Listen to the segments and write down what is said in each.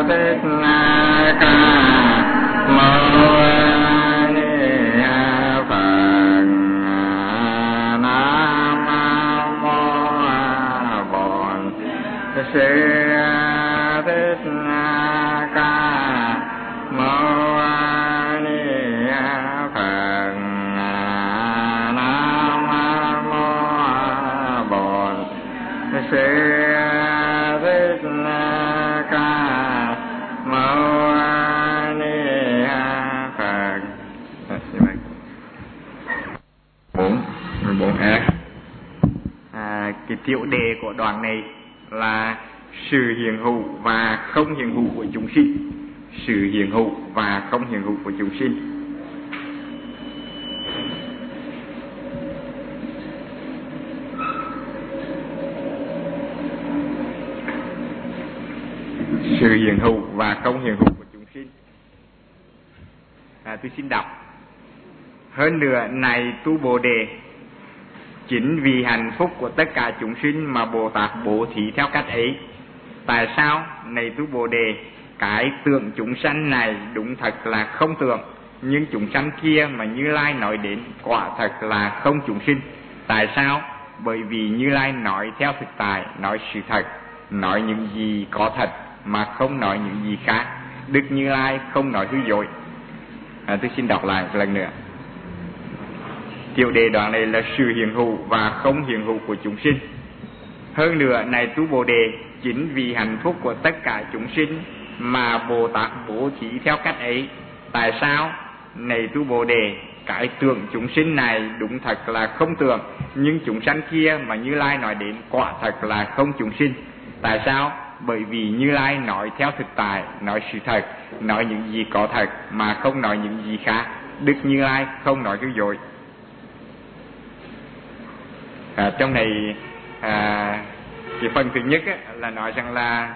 Thích Ca Mâu Ni Phật. Nam Mô Bổn Sư Thích Ca Mâu Ni Phật. Nam Mô Bổn Sư Thích Ca Mâu Ni Phật. Bốn cái tiêu đề của đoạn này là sự hiện hữu và không hiện hữu của chúng sinh. Sự hiện hữu và không hiện hữu của chúng sinh. Sự hiện hữu và không hiện hữu của chúng sinh. Tôi xin đọc. Hơn nữa này tu Bồ Đề, chính vì hạnh phúc của tất cả chúng sinh mà Bồ Tát bố thí theo cách ấy. Tại sao? Này tu Bồ Đề, cái tượng chúng sanh này đúng thật là không tượng, nhưng chúng sanh kia mà Như Lai nói đến quả thật là không chúng sinh. Tại sao? Bởi vì Như Lai nói theo thực tại, nói sự thật, nói những gì có thật mà không nói những gì khác. Đức Như Lai không nói hư dối. Tôi xin đọc lại một lần nữa. Tiêu đề đoạn này là sự hiện hữu và không hiện hữu của chúng sinh. Hơn nữa này tu Bồ Đề, chính vì hạnh phúc của tất cả chúng sinh mà Bồ Tát bố thí theo cách ấy. Tại sao? Này tu Bồ Đề, cái tượng chúng sinh này đúng thật là không tượng, nhưng chúng sanh kia mà Như Lai nói đến quả thật là không chúng sinh. Tại sao? Bởi vì Như Lai nói theo thực tại, nói sự thật, nói những gì có thật mà không nói những gì khác. Đức Như Lai không nói hư dối. Trong này cái phần thứ nhất là nói rằng là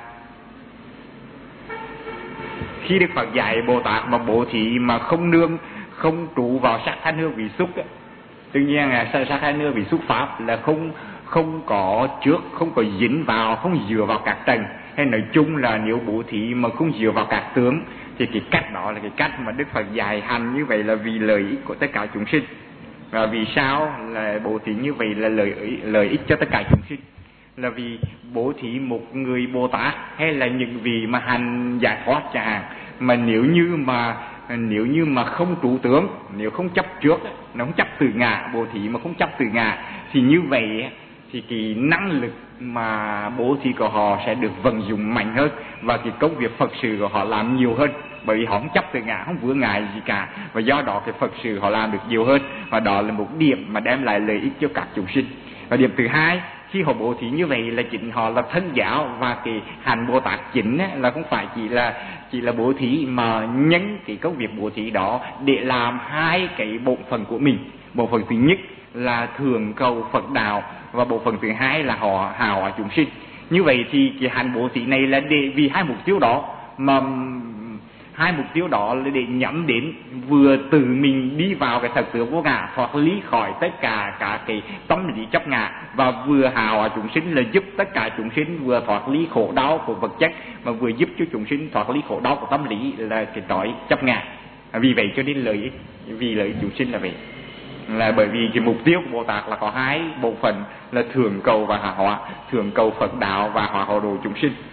khi Đức Phật dạy Bồ Tát mà bố thí mà không trụ vào sắc thanh hương vị xúc, tự nhiên là sắc thanh hương vị xúc pháp là không có trước, không có dính vào, không dựa vào các tầng, hay nói chung là nếu bố thí mà không dựa vào các tướng, thì cái cách đó là cái cách mà Đức Phật dạy hành như vậy là vì lợi ích của tất cả chúng sinh. Và vì sao là bố thí như vậy là lợi ích cho tất cả chúng sinh? Là vì bố thí một người Bồ Tát hay là những vị mà hành giải thoát chẳng hạn, mà nếu như mà không trụ tướng, nếu không chấp trước, nó không chấp từ ngã, bố thí mà không chấp từ ngã, thì như vậy thì cái năng lực mà bố thí của họ sẽ được vận dụng mạnh hơn, và cái công việc Phật sự của họ làm nhiều hơn, bởi vì họ không chấp từ ngã, không vướng ngại gì cả, và do đó cái Phật sự họ làm được nhiều hơn, và đó là một điểm mà đem lại lợi ích cho các chúng sinh. Và điểm thứ hai, khi họ bố thí như vậy là chính họ là thân giáo, và cái hành Bồ Tát chính là không phải chỉ là bố thí, mà nhân cái công việc bố thí đó để làm hai cái bộ phận của mình. Bộ phận thứ nhất là thường cầu Phật đạo, và bộ phận thứ hai là họ hào hòa chúng sinh. Như vậy thì cái hành bố thí này là vì hai mục tiêu đó, mà hai mục tiêu đó là để nhắm đến vừa tự mình đi vào cái thật tướng vô ngã, thoát ly khỏi tất cả các cái tâm lý chấp ngã, và vừa hào hòa chúng sinh là giúp tất cả chúng sinh vừa thoát ly khổ đau của vật chất, mà vừa giúp cho chúng sinh thoát ly khổ đau của tâm lý là cái trói chấp ngã. Vì vậy cho nên lợi ích chúng sinh là vậy, là bởi vì cái mục tiêu của Bồ Tát là có hai bộ phận là thường cầu và hạ hóa, thường cầu Phật đạo và hóa hộ độ chúng sinh.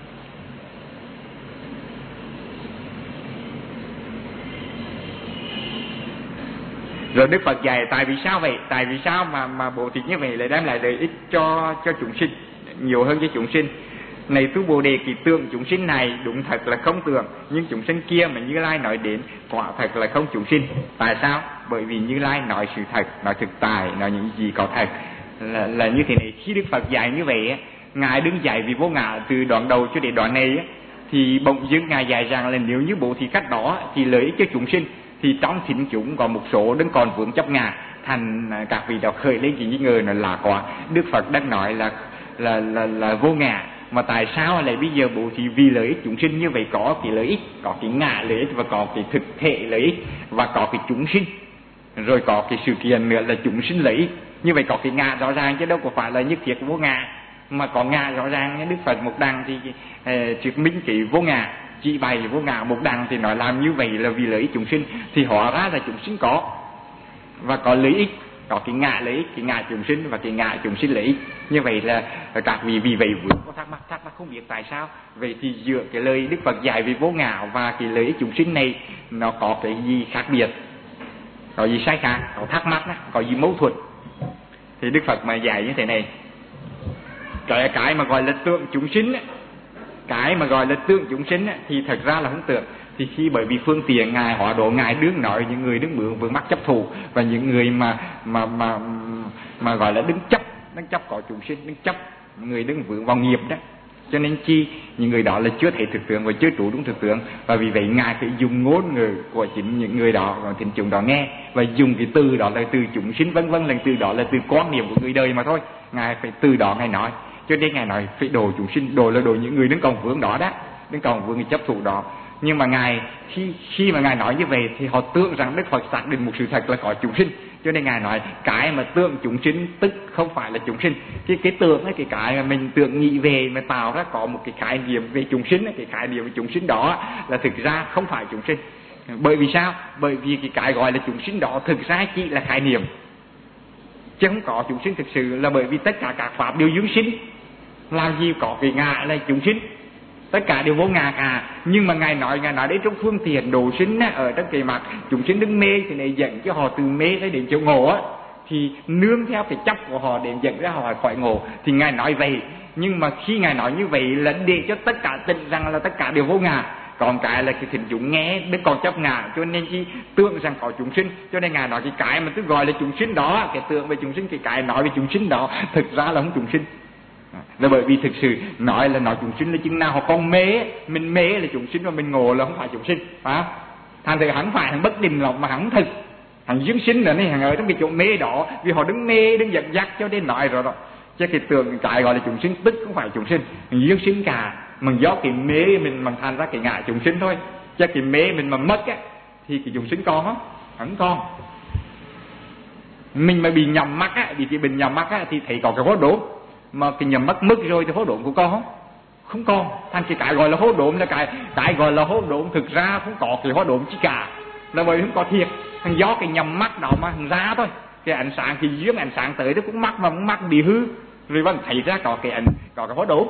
Rồi Đức Phật dạy tại vì sao vậy? Tại vì sao mà bố thí như vậy lại đem lại lợi ích cho chúng sinh, nhiều hơn cho chúng sinh? Này tu Bồ Đề, cái tượng chúng sinh này đúng thật là không tượng, nhưng chúng sinh kia mà Như Lai nói đến quả thật là không chúng sinh. Tại sao? Bởi vì Như Lai nói sự thật, nói thực tại, nói những gì có thật là như thế này. Khi Đức Phật dạy như vậy, Ngài đứng dạy vì vô ngã từ đoạn đầu cho đến đoạn này, thì bỗng dưng Ngài dạy rằng là nếu như bố thí cách đó thì lợi ích cho chúng sinh, thì trong thính chúng có một số đứng còn vướng chấp ngã, thành các vị đó khởi lên cái nghi ngờ là lạ quá. Đức Phật đang nói là vô ngã, mà tại sao lại bây giờ bố thí vì lợi ích chúng sinh? Như vậy có cái lợi ích, có cái ngã lợi ích, và có cái thực thể lợi ích, và có cái chúng sinh, rồi có cái sự kiện nữa là chúng sinh lợi ích. Như vậy có cái ngã rõ ràng chứ đâu có phải là nhất thiết vô ngã. mà có ngã rõ ràng nhé. Đức Phật một đằng thì thuyết minh cái vô ngã, chỉ bày vô ngã. Một đằng thì nói làm như vậy là vì lợi ích chúng sinh, thì hóa ra là chúng sinh có và có lợi ích, có cái ngã lợi ích, cái ngã chúng sinh và cái ngã chúng sinh lợi ích. Như vậy là các vị vì vậy vướng có thắc mắc không biết tại sao. Vậy thì giữa cái lời Đức Phật dạy về vô ngã và cái lợi ích chúng sinh này nó có cái gì khác biệt, có gì sai khác, có thắc mắc đó, có gì mâu thuẫn. Thì Đức Phật mà dạy như thế này, cái mà gọi là tượng chúng sinh, cái mà gọi là tượng chúng sinh thì thật ra là không tượng. Thì khi bởi vì phương tiện ngài hóa độ, ngài đứng nói những người đứng vướng mắc chấp thù, và những người mà gọi là đứng chấp có chúng sinh, đứng chấp người đứng vướng vào nghiệp đó, cho nên chi những người đó là chưa thấy thực tướng và chưa trụ đúng thực tướng. Và vì vậy ngài phải dùng ngôn ngữ của chính những người đó, và thính chúng đó nghe, và dùng cái từ đó là từ chúng sinh vân vân, là từ đó là từ quan niệm của người đời mà thôi. Ngài phải từ đó ngài nói, cho nên ngài nói phải độ chúng sinh, độ là độ những người đứng còn vướng đó, đứng còn vướng cái chấp thù đó. Nhưng mà ngài khi mà ngài nói như vậy thì họ tưởng rằng Đức Phật xác định một sự thật là có chúng sinh, cho nên ngài nói cái mà tượng chúng sinh tức không phải là chúng sinh. Cái tượng ấy, cái mà mình tưởng nghĩ về mà tạo ra có một cái khái niệm về chúng sinh ấy, cái khái niệm về chúng sinh đó là thực ra không phải chúng sinh. Bởi vì sao? Bởi vì cái gọi là chúng sinh đó thực ra chỉ là khái niệm, chứ không có chúng sinh thực sự. Là bởi vì tất cả các pháp đều dưỡng sinh, làm gì có cái ngã là chúng sinh, tất cả đều vô ngã cả. Nhưng mà ngài nói đến trong phương tiện độ sinh á, ở trong cái mặt chúng sinh đứng mê thì này dẫn cho họ từ mê tới đến chỗ ngộ á, thì nương theo cái chấp của họ để dẫn ra họ khỏi ngộ, thì ngài nói vậy. Nhưng mà khi ngài nói như vậy là để cho tất cả tin rằng là tất cả đều vô ngã, còn cái là cái thính chúng nghe đứa còn chấp ngã, cho nên khi tưởng rằng có chúng sinh, cho nên ngài nói cái mà tôi gọi là chúng sinh đó, cái tưởng về chúng sinh, cái nói về chúng sinh đó thực ra là không chúng sinh. Là bởi vì thực sự nói là nói chúng sinh là chừng nào họ còn mê, mình mê là chúng sinh và mình ngộ là không phải chúng sinh, phải không? Thành thử hắn phải hắn bất định lòng mà hắn thực, hắn dưỡng sinh rồi này, hắn ở trong cái chỗ mê đó, vì họ đứng mê đứng giật dắt cho đến nói rồi đó. Chứ cái tưởng cái gọi là chúng sinh tức không phải chúng sinh, mình dưỡng sinh cả, mình do cái mê mình mà thành ra cái ngã chúng sinh thôi. Chứ cái mê mình mà mất á thì cái chúng sinh còn không? Hắn còn. Mình mà bị nhầm mắt á, bị cái bệnh nhầm mắt á thì thấy có cái hố đốn, mà cái nhầm mất mất rồi thì hố độn của con không còn. Thành cái gọi là hố độn là cái gọi là hố độn thực ra không có cái hố độn chi cả, là bởi không có thiệt. Thằng do cái nhầm mắt đó mà thằng ra thôi, cái ánh sáng thì dưới ánh sáng tới nó cũng mắc, mà cũng mắc bị hư rồi vẫn thấy ra có cái hố độn.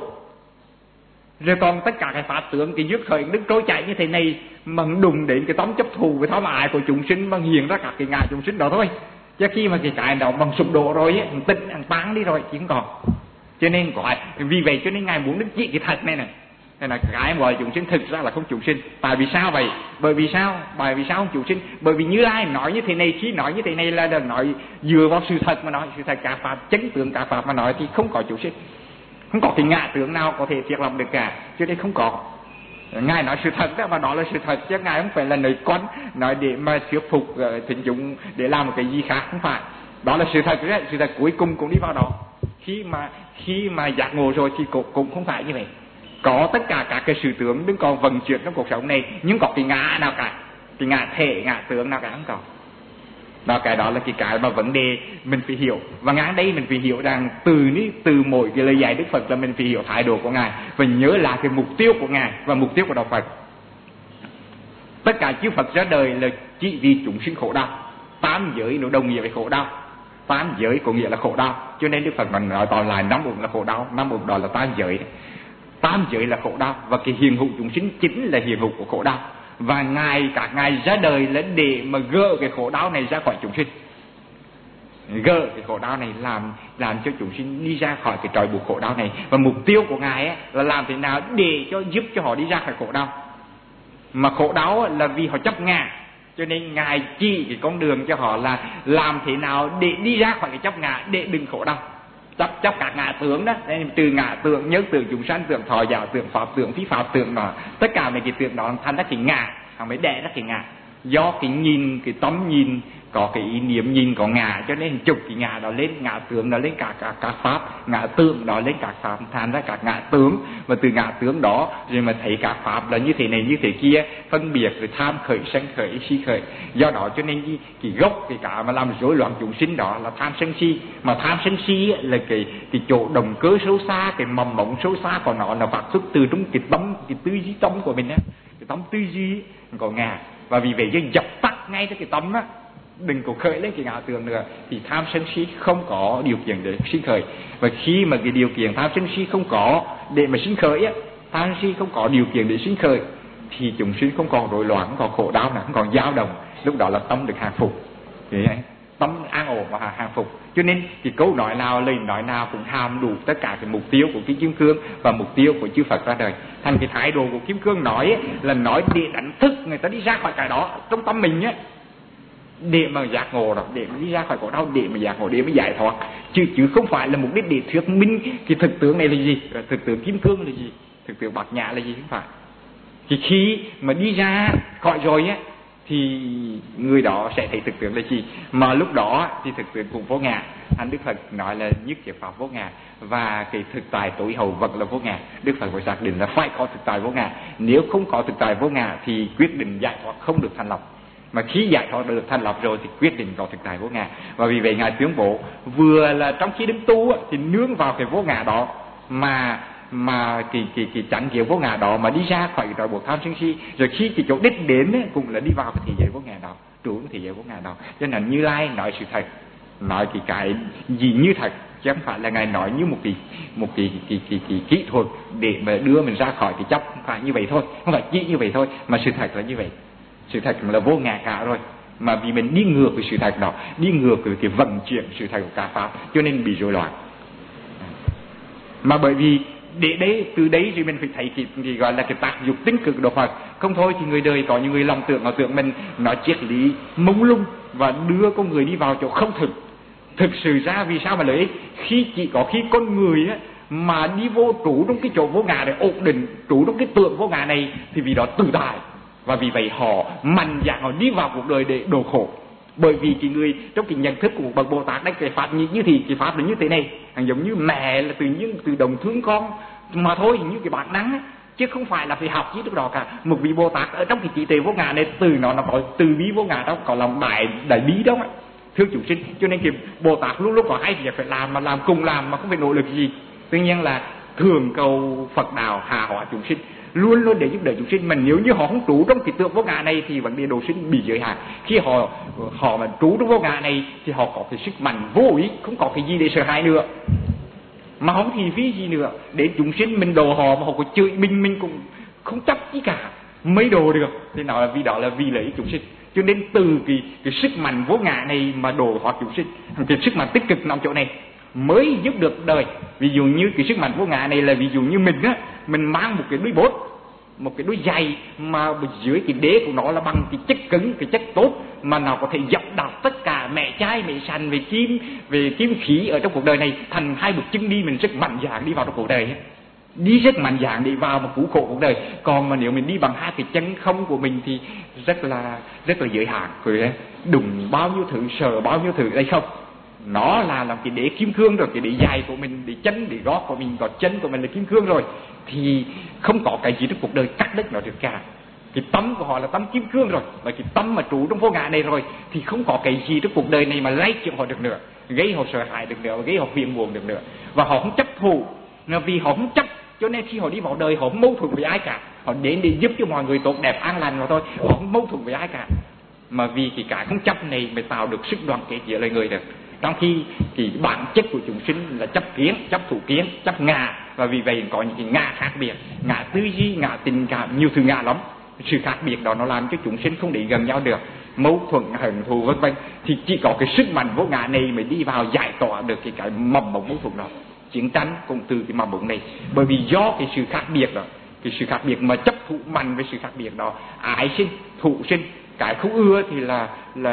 Rồi còn tất cả cái pháp tướng, cái dứt khởi đứng trôi chạy như thế này mà đùng đến cái tóm chấp thù với thóm ái của chúng sinh mà hiện ra cả cái ngã chúng sinh đó thôi. Chứ khi mà cái đó bằng sụp đổ rồi ấy, tinh ăn tán đi rồi chứ không còn. Cho nên gọi vì vậy cho nên ngài muốn đức trị cái thật này. Thế là cái gọi chúng sinh thực ra là không chúng sinh. Tại vì sao vậy? Bởi vì sao không chúng sinh? Bởi vì như ai nói như thế này, khi nói như thế này là nói dựa vào sự thật mà nói, sự thật cả pháp, chánh tướng cả pháp mà nói thì không có chúng sinh, không có cái ngã tướng nào có thể thiết lập được cả. Cho nên không có. Ngài nói sự thật đó, mà đó là sự thật, chứ ngài không phải là nói quán, nói để mà thuyết phục thính chúng để làm một cái gì khác, không phải. Đó là sự thật đó, sự thật cuối cùng cũng đi vào đó. Khi mà giác ngộ rồi thì cũng không phải như vậy. Có tất cả các cái sự tướng đứng còn vận chuyển trong cuộc sống này, nhưng có cái ngã nào cả, cái ngã thể, ngã tướng nào cả không có. Đó, cái đó là cái mà vấn đề mình phải hiểu. Và ngay đây mình phải hiểu rằng từ mỗi cái lời dạy Đức Phật là mình phải hiểu thái độ của ngài và nhớ là cái mục tiêu của ngài và mục tiêu của đạo Phật. Tất cả chư Phật ra đời là chỉ vì chúng sinh khổ đau. 8 giới nó đồng nghĩa với khổ đau. 8 giới có nghĩa là khổ đau, cho nên Đức Phật mà nói tóm lại 5 uẩn là khổ đau, 5 uẩn đó là 8 giới. 8 giới là khổ đau, và cái hiện hữu chúng sinh chính là hiện hữu của khổ đau. Và các ngài ra đời là để mà gỡ cái khổ đau này ra khỏi chúng sinh, gỡ cái khổ đau này, làm cho chúng sinh đi ra khỏi cái trói buộc khổ đau này. Và mục tiêu của ngài ấy là làm thế nào để giúp cho họ đi ra khỏi khổ đau. Mà khổ đau là vì họ chấp ngã, cho nên ngài chỉ cái con đường cho họ là làm thế nào để đi ra khỏi cái chấp ngã, để đừng khổ đau. Chấp các ngã tướng đó, nên từ ngã tượng, nhớ tượng chúng sanh, tượng thọ giả, tượng pháp, tượng phi pháp, tượng đó, tất cả mấy cái tượng đó thành ra cái ngã, họ mới đẻ ra cái ngã. do cái nhìn, cái tấm nhìn, có cái ý niệm nhìn có ngã, cho nên chụp cái ngã đó lên, ngã tướng đó lên các pháp, ngã tướng đó lên các pháp, thành ra các ngã tướng, và từ ngã tướng đó rồi mà thấy các pháp là như thế này như thế kia, phân biệt rồi tham khởi, sân khởi, si khởi. Do đó cho nên cái gốc cái cả mà làm rối loạn chúng sinh đó là tham sân si. Mà tham sân si là cái chỗ động cơ sâu xa, cái mầm mống sâu xa của nó là phát xuất từ trong cái tâm, cái tư duy tâm của mình á, cái tâm tư duy có ngã. Và vì vậy cho dập tắt ngay cái tâm á, đừng có khởi lên cái ngã tưởng nữa, thì tham sân si không có điều kiện để sinh khởi. Và khi mà cái điều kiện tham sân si không có để mà sinh khởi á, tham sân si không có điều kiện để sinh khởi, thì chúng sinh không còn rối loạn, không còn khổ đau nữa, không còn dao động. Lúc đó là tâm được hàng phục, tâm an ổn và hàng phục. Cho nên cái câu nói nào, lời nói nào cũng hàm đủ tất cả cái mục tiêu của cái Kim Cương và mục tiêu của chư Phật ra đời. Thành cái thái độ của Kim Cương nói ấy, là nói để đánh thức người ta đi ra khỏi cái đó trong tâm mình á, để mà giác ngộ đó, để mà đi ra khỏi khổ đau, để mà giác ngộ, để mà giải thoát, chứ không phải là mục đích để thuyết minh cái thực tướng này là gì, thực tướng Kim Cương là gì, thực tướng Bát Nhã là gì, không phải. Thì khi mà đi ra khỏi rồi á, thì người đó sẽ thấy thực tướng là gì. Mà lúc đó thì thực tướng cũng vô ngã. Anh Đức Phật nói là nhất thiết pháp vô ngã, và cái thực tại tối hậu vật là vô ngã. Đức Phật phải xác định là phải có thực tại vô ngã. Nếu không có thực tại vô ngã thì quyết định giải thoát không được thành lập. Mà khi giải thoát được thành lập rồi thì quyết định có thực tại vô ngã. Và vì vậy Ngài tuyên bố vừa là trong khi đứng tu thì nương vào cái vô ngã đó mà cái chánh kiến vô ngã đó mà đi ra khỏi cái trói buộc tham sân si, rồi khi cái chỗ đích đến ấy, cũng là đi vào cái thế giới vô ngã đó, trú cái thế giới vô ngã đó. Cho nên Như Lai nói sự thật, nói cái gì như thật, chứ không phải là Ngài nói như một cái kỹ thuật để mà đưa mình ra khỏi cái chấp. Không phải như vậy thôi, không phải chỉ như vậy thôi, mà sự thật là như vậy. Sự thật là vô ngã cả rồi, mà vì mình đi ngược với sự thật đó, đi ngược với cái vận chuyển sự thật của cả pháp, cho nên bị rối loạn. Mà bởi vì để đấy, từ đấy thì mình phải thấy cái gọi là cái tác dụng tích cực của Phật. Không thôi thì người đời có những người lòng tưởng, họ tưởng mình nói triết lý mông lung và đưa con người đi vào chỗ không thực sự ra. Vì sao mà lợi ích? Chỉ có khi con người á mà đi vô trú trong cái chỗ vô ngã để ổn định, trú trong cái tượng vô ngã này, thì vì đó tự tại, và vì vậy họ mạnh dạn họ đi vào cuộc đời để độ khổ. Bởi vì cái người trong cái nhận thức của một bậc Bồ Tát đấy, cái pháp như thì cái pháp là như thế này, giống như mẹ là tự động thương con mà thôi, như cái bản năng ấy, chứ không phải là phải học gì trước đó cả. Một vị Bồ Tát ở trong cái trí tuệ vô ngã này, từ nó có từ bi vô ngã đó, có lòng đại bi đó, thương chúng sinh. Cho nên cái Bồ Tát lúc lúc có hai việc phải làm, mà làm cùng làm mà không phải nỗ lực gì. Tuy nhiên là thường cầu Phật đạo hạ hóa chúng sinh, luôn luôn để giúp đỡ chúng sinh. Mà nếu như họ không trú trong cái tượng vô ngã này thì vấn đề độ sinh bị giới hạn. Khi họ mà trú trong vô ngã này thì họ có cái sức mạnh vô ý, không có cái gì để sợ hãi nữa, mà không thị phi gì nữa. Để chúng sinh mình đồ họ mà họ có chửi mình cũng không chấp gì cả, mấy đồ được. Thì nó là vì đó là vì lợi ích chúng sinh. Cho nên từ cái sức mạnh vô ngã này mà đồ họ chúng sinh, cái sức mạnh tích cực nằm chỗ này mới giúp được đời. Ví dụ như cái sức mạnh vô ngã này là ví dụ như mình á, mình mang một cái đuôi bốt, một cái đuôi dày, mà dưới cái đế của nó là bằng cái chất cứng, cái chất tốt, mà nó có thể dập đạp tất cả mẹ chai mẹ sành về kim khí ở trong cuộc đời này thành hai bước chân đi. Mình rất mạnh dạn đi vào trong cuộc đời ấy. Đi rất mạnh dạn để vào mà cứu khổ cuộc đời. Còn mà nếu mình đi bằng hai cái chân không của mình thì rất là giới hạn, rồi đụng bao nhiêu thứ, sờ bao nhiêu thứ đây không. Nó là làm cái đế kim cương rồi, cái đế dài của mình, để chân để gót của mình, còn chân của mình là kim cương rồi, thì không có cái gì trong cuộc đời cắt đứt nó được cả. Cái tâm của họ là tâm kim cương rồi, và cái tâm mà trú trong vô ngã này rồi thì không có cái gì trong cuộc đời này mà lay chuyển họ được nữa, gây họ sợ hãi được nữa, gây họ phiền muộn được nữa. Và họ không chấp thù, vì họ không chấp, cho nên khi họ đi vào đời họ không mâu thuẫn với ai cả. Họ đến để giúp cho mọi người tốt đẹp an lành mà thôi, họ không mâu thuẫn với ai cả. Mà vì cái không chấp này mới tạo được sức đoàn kết giữa loài người được. Trong khi cái bản chất của chúng sinh là chấp kiến, chấp thủ kiến, chấp ngã, và vì vậy có những cái ngã khác biệt, ngã tư duy, ngã tình cảm, nhiều thứ ngã lắm. Sự khác biệt đó nó làm cho chúng sinh không để gần nhau được, mâu thuẫn, hận thù vân vân. Thì chỉ có cái sức mạnh vô ngã này mới đi vào giải tỏa được cái mầm mống mâu thuẫn đó. Chiến tranh cũng từ cái mầm mống này, bởi vì do cái sự khác biệt đó, cái sự khác biệt mà chấp thụ mạnh với sự khác biệt đó, ái sinh, thụ sinh. Cái không ưa thì là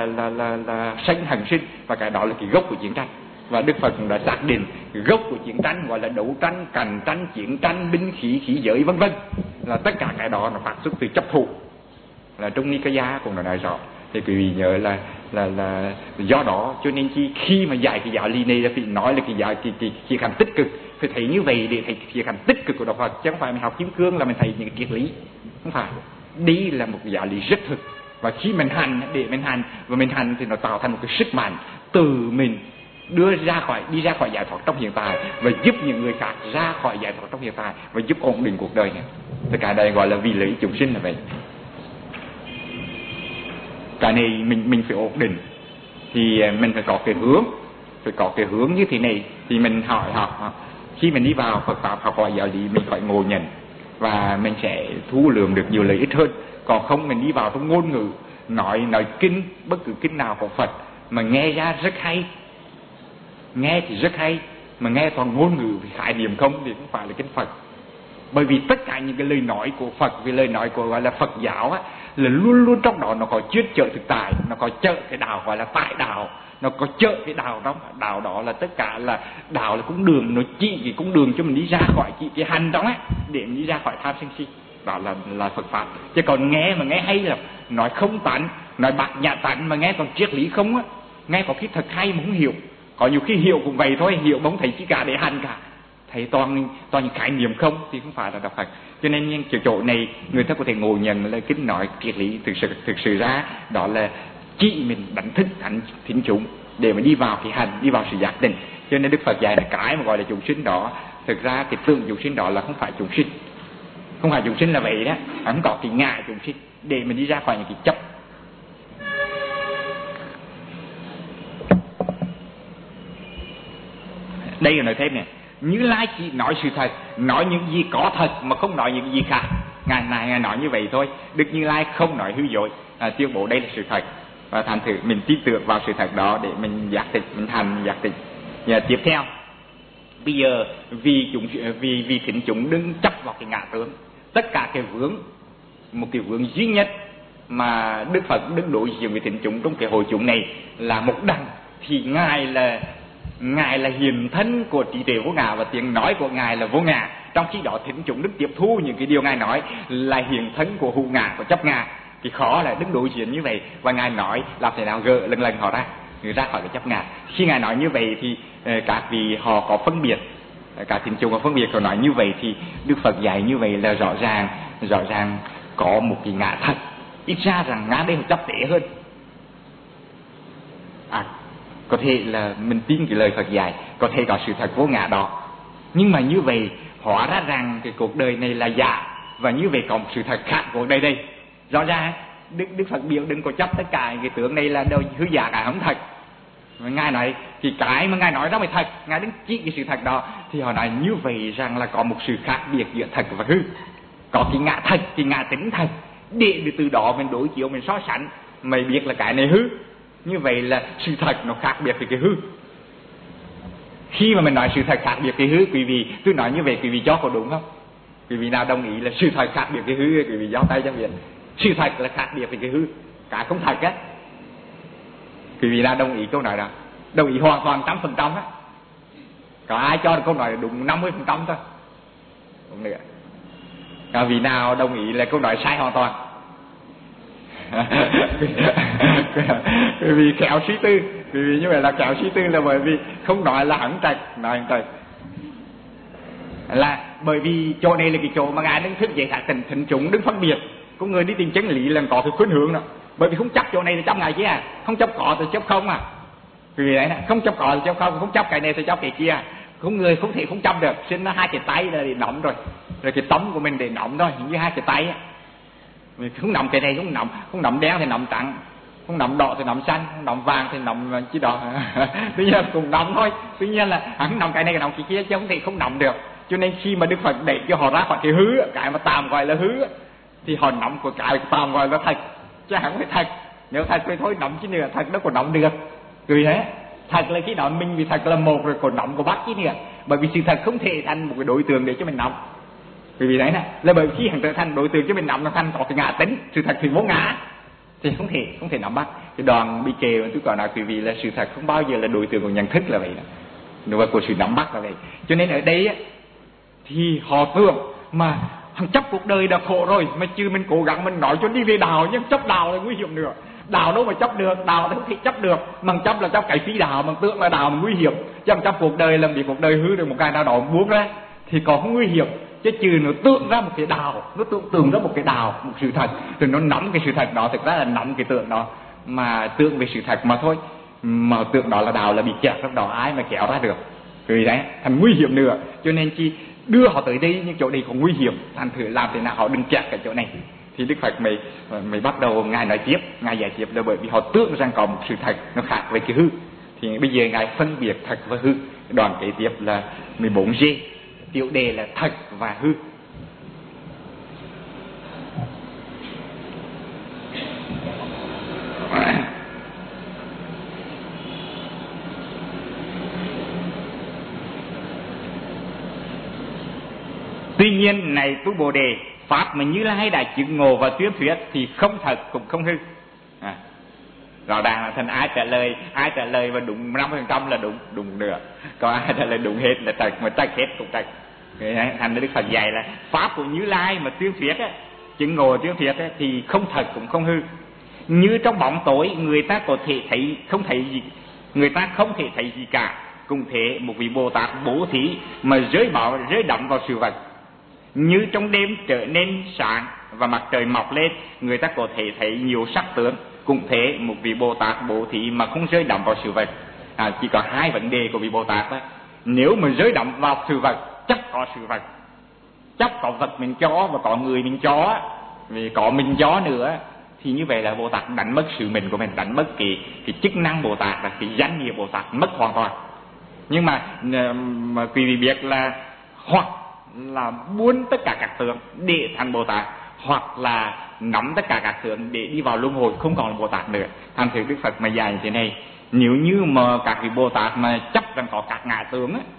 sanh hận sinh, và cái đó là cái gốc của chiến tranh. Và Đức Phật cũng đã xác định gốc của chiến tranh gọi là đấu tranh, cạnh tranh, chiến tranh, binh khí, khí giới vân vân, là tất cả cái đó nó phát xuất từ chấp thụ. là trong Nikaya cũng đã nói rõ. Thì quý vị nhớ là do đó cho nên khi mà dạy cái giáo lý này là phải nói là cái khía cạnh tích cực, phải thấy như vậy để thấy khía cạnh tích cực của đạo Phật, chứ không phải mình học Kim Cương là mình thấy những cái triết lý, không phải. Đi là một cái giáo lý rất thực, và khi mình hành để mình hành và mình hành thì nó tạo thành một cái sức mạnh từ mình đi ra khỏi giải thoát trong hiện tại và giúp những người khác ra khỏi giải thoát trong hiện tại và giúp ổn định cuộc đời này. Tất cả đây gọi là vì lợi ích chúng sinh là vậy. Cái này mình phải ổn định thì mình phải có cái hướng như thế này thì mình học khi mình đi vào Phật pháp học hỏi giáo lý mình phải ngộ nhận và mình sẽ thu lượm được nhiều lợi ích hơn. Còn không mình đi vào trong ngôn ngữ nói kinh, bất cứ kinh nào của Phật mà nghe ra rất hay, nghe thì rất hay mà nghe toàn ngôn ngữ khái niệm không thì không phải là kinh Phật. Bởi vì tất cả những cái lời nói của Phật, vì lời nói của gọi là Phật giáo á, là luôn luôn trong đó nó có chuyên chợ thực tại, nó có chợ cái đạo gọi là tại đạo, nó có chợ cái đạo đó. Đạo đó là tất cả là đạo là cung đường, nó chỉ cái cung đường cho mình đi ra khỏi cái hành đó á, để mình đi ra khỏi tham sân si. Đó là Phật pháp. Chứ còn nghe mà nghe hay là nói không tánh, nói bạc nhã tánh mà nghe còn triết lý không á, nghe có khi thật hay mà không hiểu. Có nhiều khi hiểu cũng vậy thôi, hiểu mà không thấy chỉ cả để hành cả, thấy toàn những khái niệm không thì không phải là đạo Phật. Cho nên chỗ này người ta có thể ngộ nhận là kinh nói triết lý thực sự ra đó là chỉ mình đánh thức thành thính chúng để mà đi vào cái hành, đi vào sự giác định. Cho nên Đức Phật dạy là cái mà gọi là chúng sinh đó, thực ra cái tượng chúng sinh đó là không phải chúng sinh, không phải chúng sinh là vậy đó, không có cái ngại chúng sinh để mình đi ra khỏi những cái chấp. Đây là nói thêm nè, Như Lai chỉ nói sự thật, nói những gì có thật mà không nói những gì khác. Ngài nói như vậy thôi. Đức Như Lai không nói hư dối, tuyên bố đây là sự thật. Và thành thử mình tin tưởng vào sự thật đó để mình giác tịch, mình hành giác tịch. Và tiếp theo, bây giờ vì thính chúng đừng chấp vào cái ngã tướng. Tất cả cái vướng, một cái vướng duy nhất mà Đức Phật đứng đối diện với thính chúng trong cái hội chúng này là một đằng, thì Ngài là hiện thân của trí tuệ vô ngã và tiếng nói của Ngài là vô ngã. Trong khi đó thính chúng đức tiếp thu những cái điều Ngài nói là hiện thân của hữu ngã, của chấp ngã. Thì khó là đứng đối diện như vậy và Ngài nói làm thế nào gỡ lần họ ra khỏi cái chấp ngã. Khi Ngài nói như vậy thì các vị họ có phân biệt, cả thính chúng có phân biệt. Họ nói như vậy thì Đức Phật dạy như vậy là rõ ràng có một cái ngã thật. Ít ra rằng ngã đây chấp tế hơn. Có thể là mình tin cái lời Phật dạy, có thể có sự thật vô ngã đó. Nhưng mà như vậy hóa ra rằng cái cuộc đời này là giả, và như vậy có một sự thật khác cuộc đời đây. Rõ ràng Đức Phật biểu đừng có chấp tất cả cái tướng này là đều hư giả cả, không thật. Ngài nói thì cái mà Ngài nói đó mới thật, Ngài đứng chỉ cái sự thật đó. Thì họ nói như vậy rằng là có một sự khác biệt giữa thật và hư, có cái ngã thật, cái ngã tính thật, để từ đó mình đối chiếu, mình so sánh, mày biết là cái này hư. Như vậy là sự thật nó khác biệt với cái hư. Khi mà mình nói sự thật khác biệt cái hư, quý vị, tôi nói như vậy quý vị cho có đúng không? Quý vị nào đồng ý là sự thật khác biệt cái hư, quý vị giơ tay cho biết. Sự thật là khác biệt với cái hư, cái không thật á. Quý vị nào đồng ý câu nói đó? Đồng ý hoàn toàn 100% á. Có ai cho câu nói đúng 50% thôi? Không được. Có vị nào đồng ý là câu nói sai hoàn toàn? Vì kẹo suy tư, vì như vậy là kẹo suy tư là bởi vì không nói là hẳn trạch, nói hẳn trạch là bởi vì chỗ này là cái chỗ mà Ngài đứng thức dậy thả thính chúng đứng phân biệt. Có người đi tìm chân lý là có cái khuyến hướng đó, bởi vì không chấp chỗ này thì chấp Ngài chứ không chấp có thì chấp không vì đấy không chấp có thì chấp không chấp cái này thì chấp cái kia. Không người không thể không chấp được, xin nó hai cái tay là để nắm rồi cái tấm của mình để nắm thôi, như hai cái tay không nằm cái này không nằm đen thì nằm trắng, không nằm đỏ thì nằm xanh, không nằm vàng thì nằm chỉ đỏ. Tuy nhiên cùng nằm thôi, tuy nhiên là hắn nằm cái này cái nằm cái kia chứ không thể không nằm được. Cho nên khi mà Đức Phật để cho họ ra khỏi cái hư, cái mà tạm gọi là hư, thì họ nằm của cái tạm gọi là thật, chứ không phải thật. Nếu thật thì thôi nằm chứ nữa, thật nó còn nằm được. Vì thế thật là khi đó mình vì thật là một rồi còn nằm của bác chứ nữa, bởi vì sự thật không thể thành một cái đối tượng để cho mình nằm. Vì đấy nè, là bởi khi hắn trở thành đối tượng cho mình nắm nó thành có cái ngã tính, sự thật thì vô ngã thì không thể nắm bắt. Cái đoàn bi kề mà tôi còn nói quý vị là sự thật không bao giờ là đối tượng của nhận thức là vậy đó, và của sự nắm bắt là vậy. Cho nên ở đây á, thì họ tưởng mà Thằng chấp cuộc đời đã khổ rồi, mà chứ mình cố gắng mình nói cho đi về đạo, nhưng chấp đạo là nguy hiểm nữa. Đạo đâu mà chấp được, đạo đâu thì chấp được, mà chấp là chấp cái phi đạo, mà tưởng là đạo mà nguy hiểm. Chứ chấp cuộc đời là bị cuộc đời hư được một cái nào đó buông ra thì có không nguy hiểm. Chứ trừ nó tưởng ra một cái đạo, nó tưởng ra một cái đạo, một sự thật, rồi nó nắm cái sự thật đó, thực ra là nắm cái tưởng đó, mà tưởng về sự thật mà thôi. Mà tưởng đó là đạo là bị kẹt trong đó, ai mà kéo ra được. Vì đấy, thành nguy hiểm nữa. Cho nên chi đưa họ tới đây, nhưng chỗ này có nguy hiểm, thành thử làm thế nào họ đừng kẹt cái chỗ này. Thì Đức Phật mới bắt đầu Ngài nói tiếp, Ngài giải tiếp là bởi vì họ tưởng rằng có một sự thật nó khác với cái hư. Thì bây giờ Ngài phân biệt thật và hư. Đoạn kế tiếp là 14G, tiểu đề là thật và hư. Tuy nhiên này tu Bồ Đề, pháp mà Như Lai đã chứng ngộ và tuyên thuyết thì không thật cũng không hư. Rõ ràng là thành ai trả lời và đúng 5% là đúng nữa, còn ai trả lời đúng hết là thật, mà thật hết cũng thật. Thành Đức Phật dạy là pháp của Như Lai mà tuyên thuyết á, chứng ngộ tuyên thuyết á, thì không thật cũng không hư. Như trong bóng tối người ta có thể thấy không thấy gì, người ta không thể thấy gì cả. Cũng thế một vị Bồ Tát bố thí mà rơi đắm vào sự vật. Như trong đêm trở nên sáng và mặt trời mọc lên, người ta có thể thấy nhiều sắc tướng. Cũng thế một vị Bồ Tát bố thí mà không rơi đắm vào sự vật. Chỉ có hai vấn đề của vị Bồ Tát đó. Nếu mà rơi đắm vào sự vật, chắc có sự vật, chắc có vật mình cho và có người mình cho, vì có mình cho nữa, thì như vậy là Bồ Tát đánh mất sự mình của mình, đánh mất cái chức năng Bồ Tát, là cái danh nghĩa Bồ Tát mất hoàn toàn. Nhưng mà quý vị biết là hoặc là buông tất cả các tướng để thành Bồ Tát, hoặc là nắm tất cả các tướng để đi vào luân hồi, không còn là Bồ Tát nữa. Thành thử Đức Phật mà dạy như thế này, nếu như mà các vị Bồ Tát mà chấp rằng có các ngã tướng á,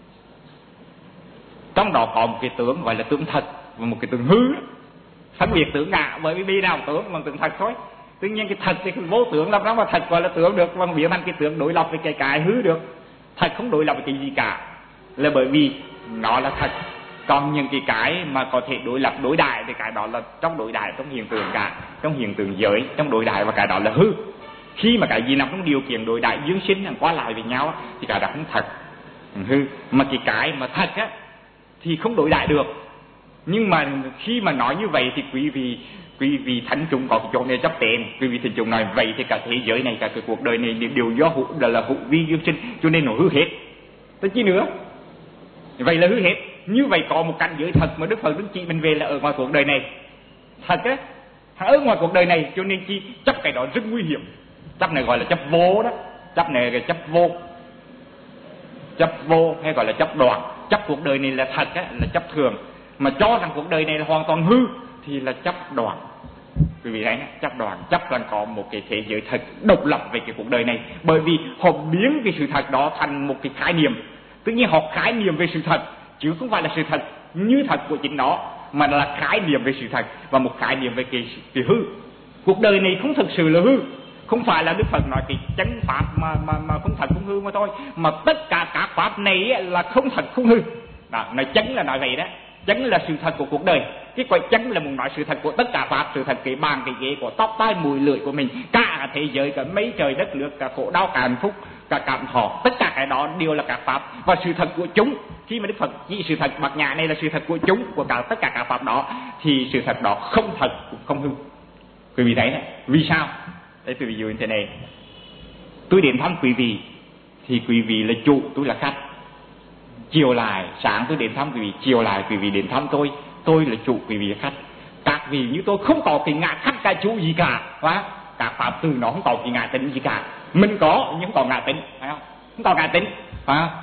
trong đó có một cái tướng gọi là tướng thật và một cái tướng hư, phân biệt tướng ngã bởi vì bi nào tướng bằng tướng thật thôi. Tuy nhiên cái thật thì vô tướng, làm sao mà thật gọi là tướng được, mà biến thành cái tướng đối lập với cái hư được. Thật không đối lập với cái gì cả, là bởi vì nó là thật. Còn những cái mà có thể đối lập đối đại thì cái đó là trong đối đại, trong hiện tượng cả, trong hiện tượng giới, trong đối đại, và cái đó là hư. Khi mà cái gì nằm trong điều kiện đối đại dương sinh qua lại với nhau thì cái đó không thật, hư. Mà cái mà thật á thì không đối đại được. Nhưng mà khi mà nói như vậy thì quý vị thánh chúng có cái chỗ này chấp tiền. Quý vị thánh chúng nói vậy thì cả thế giới này, cả cái cuộc đời này đều do là hữu vi dương sinh, cho nên nó hư hết. Tới chi nữa? Vậy là hư hết. Như vậy có một cảnh giới thật mà Đức Phật đứng chỉ mình về là ở ngoài cuộc đời này. Thật á, ở ngoài cuộc đời này, cho nên chi chấp cái đó rất nguy hiểm. Chấp này gọi là chấp vô đó. Chấp này là chấp vô. Chấp vô hay gọi là chấp đoạn. Chấp cuộc đời này là thật á, là chấp thường. Mà cho rằng cuộc đời này là hoàn toàn hư thì là chấp đoạn. Quý vị thấy chấp đoạn, chấp rằng có một cái thế giới thật độc lập về cái cuộc đời này. Bởi vì họ biến cái sự thật đó thành một cái khái niệm. Tự nhiên họ khái niệm về sự thật, chứ không phải là sự thật như thật của chính nó, mà là khái niệm về sự thật và một khái niệm về cái hư. Cuộc đời này không thực sự là hư. Không phải là Đức Phật nói cái chánh pháp mà không thật không hư mà thôi, mà tất cả các pháp này là không thật không hư. Đó, nói chánh là nói vậy đó. Chánh là sự thật của cuộc đời. Cái gọi chánh là muốn nói sự thật của tất cả pháp, sự thật cái bàn, cái ghế, của tóc tai mùi lưỡi của mình, cả thế giới, cả mấy trời đất nước, cả khổ đau, cả hạnh phúc, cả cảm thọ, tất cả cái đó đều là các pháp và sự thật của chúng. Khi mà Đức Phật chỉ sự thật bát nhã này là sự thật của chúng, của cả tất cả các pháp đó, thì sự thật đó không thật cũng không hư. Quý vị thấy này, vì sao? Để tôi ví dụ như thế này. Tôi đến thăm quý vị thì quý vị là chủ, tôi là khách. Chiều lại, sáng tôi đến thăm quý vị, chiều lại quý vị đến thăm tôi là chủ, quý vị là khách. Các vị như tôi không có cái ngã khách ca chủ gì cả, phải không? Các pháp từ nó không có cái ngã tính gì cả. Mình có nhưng không có ngã tính, phải không? Không có ngã tính, phải không?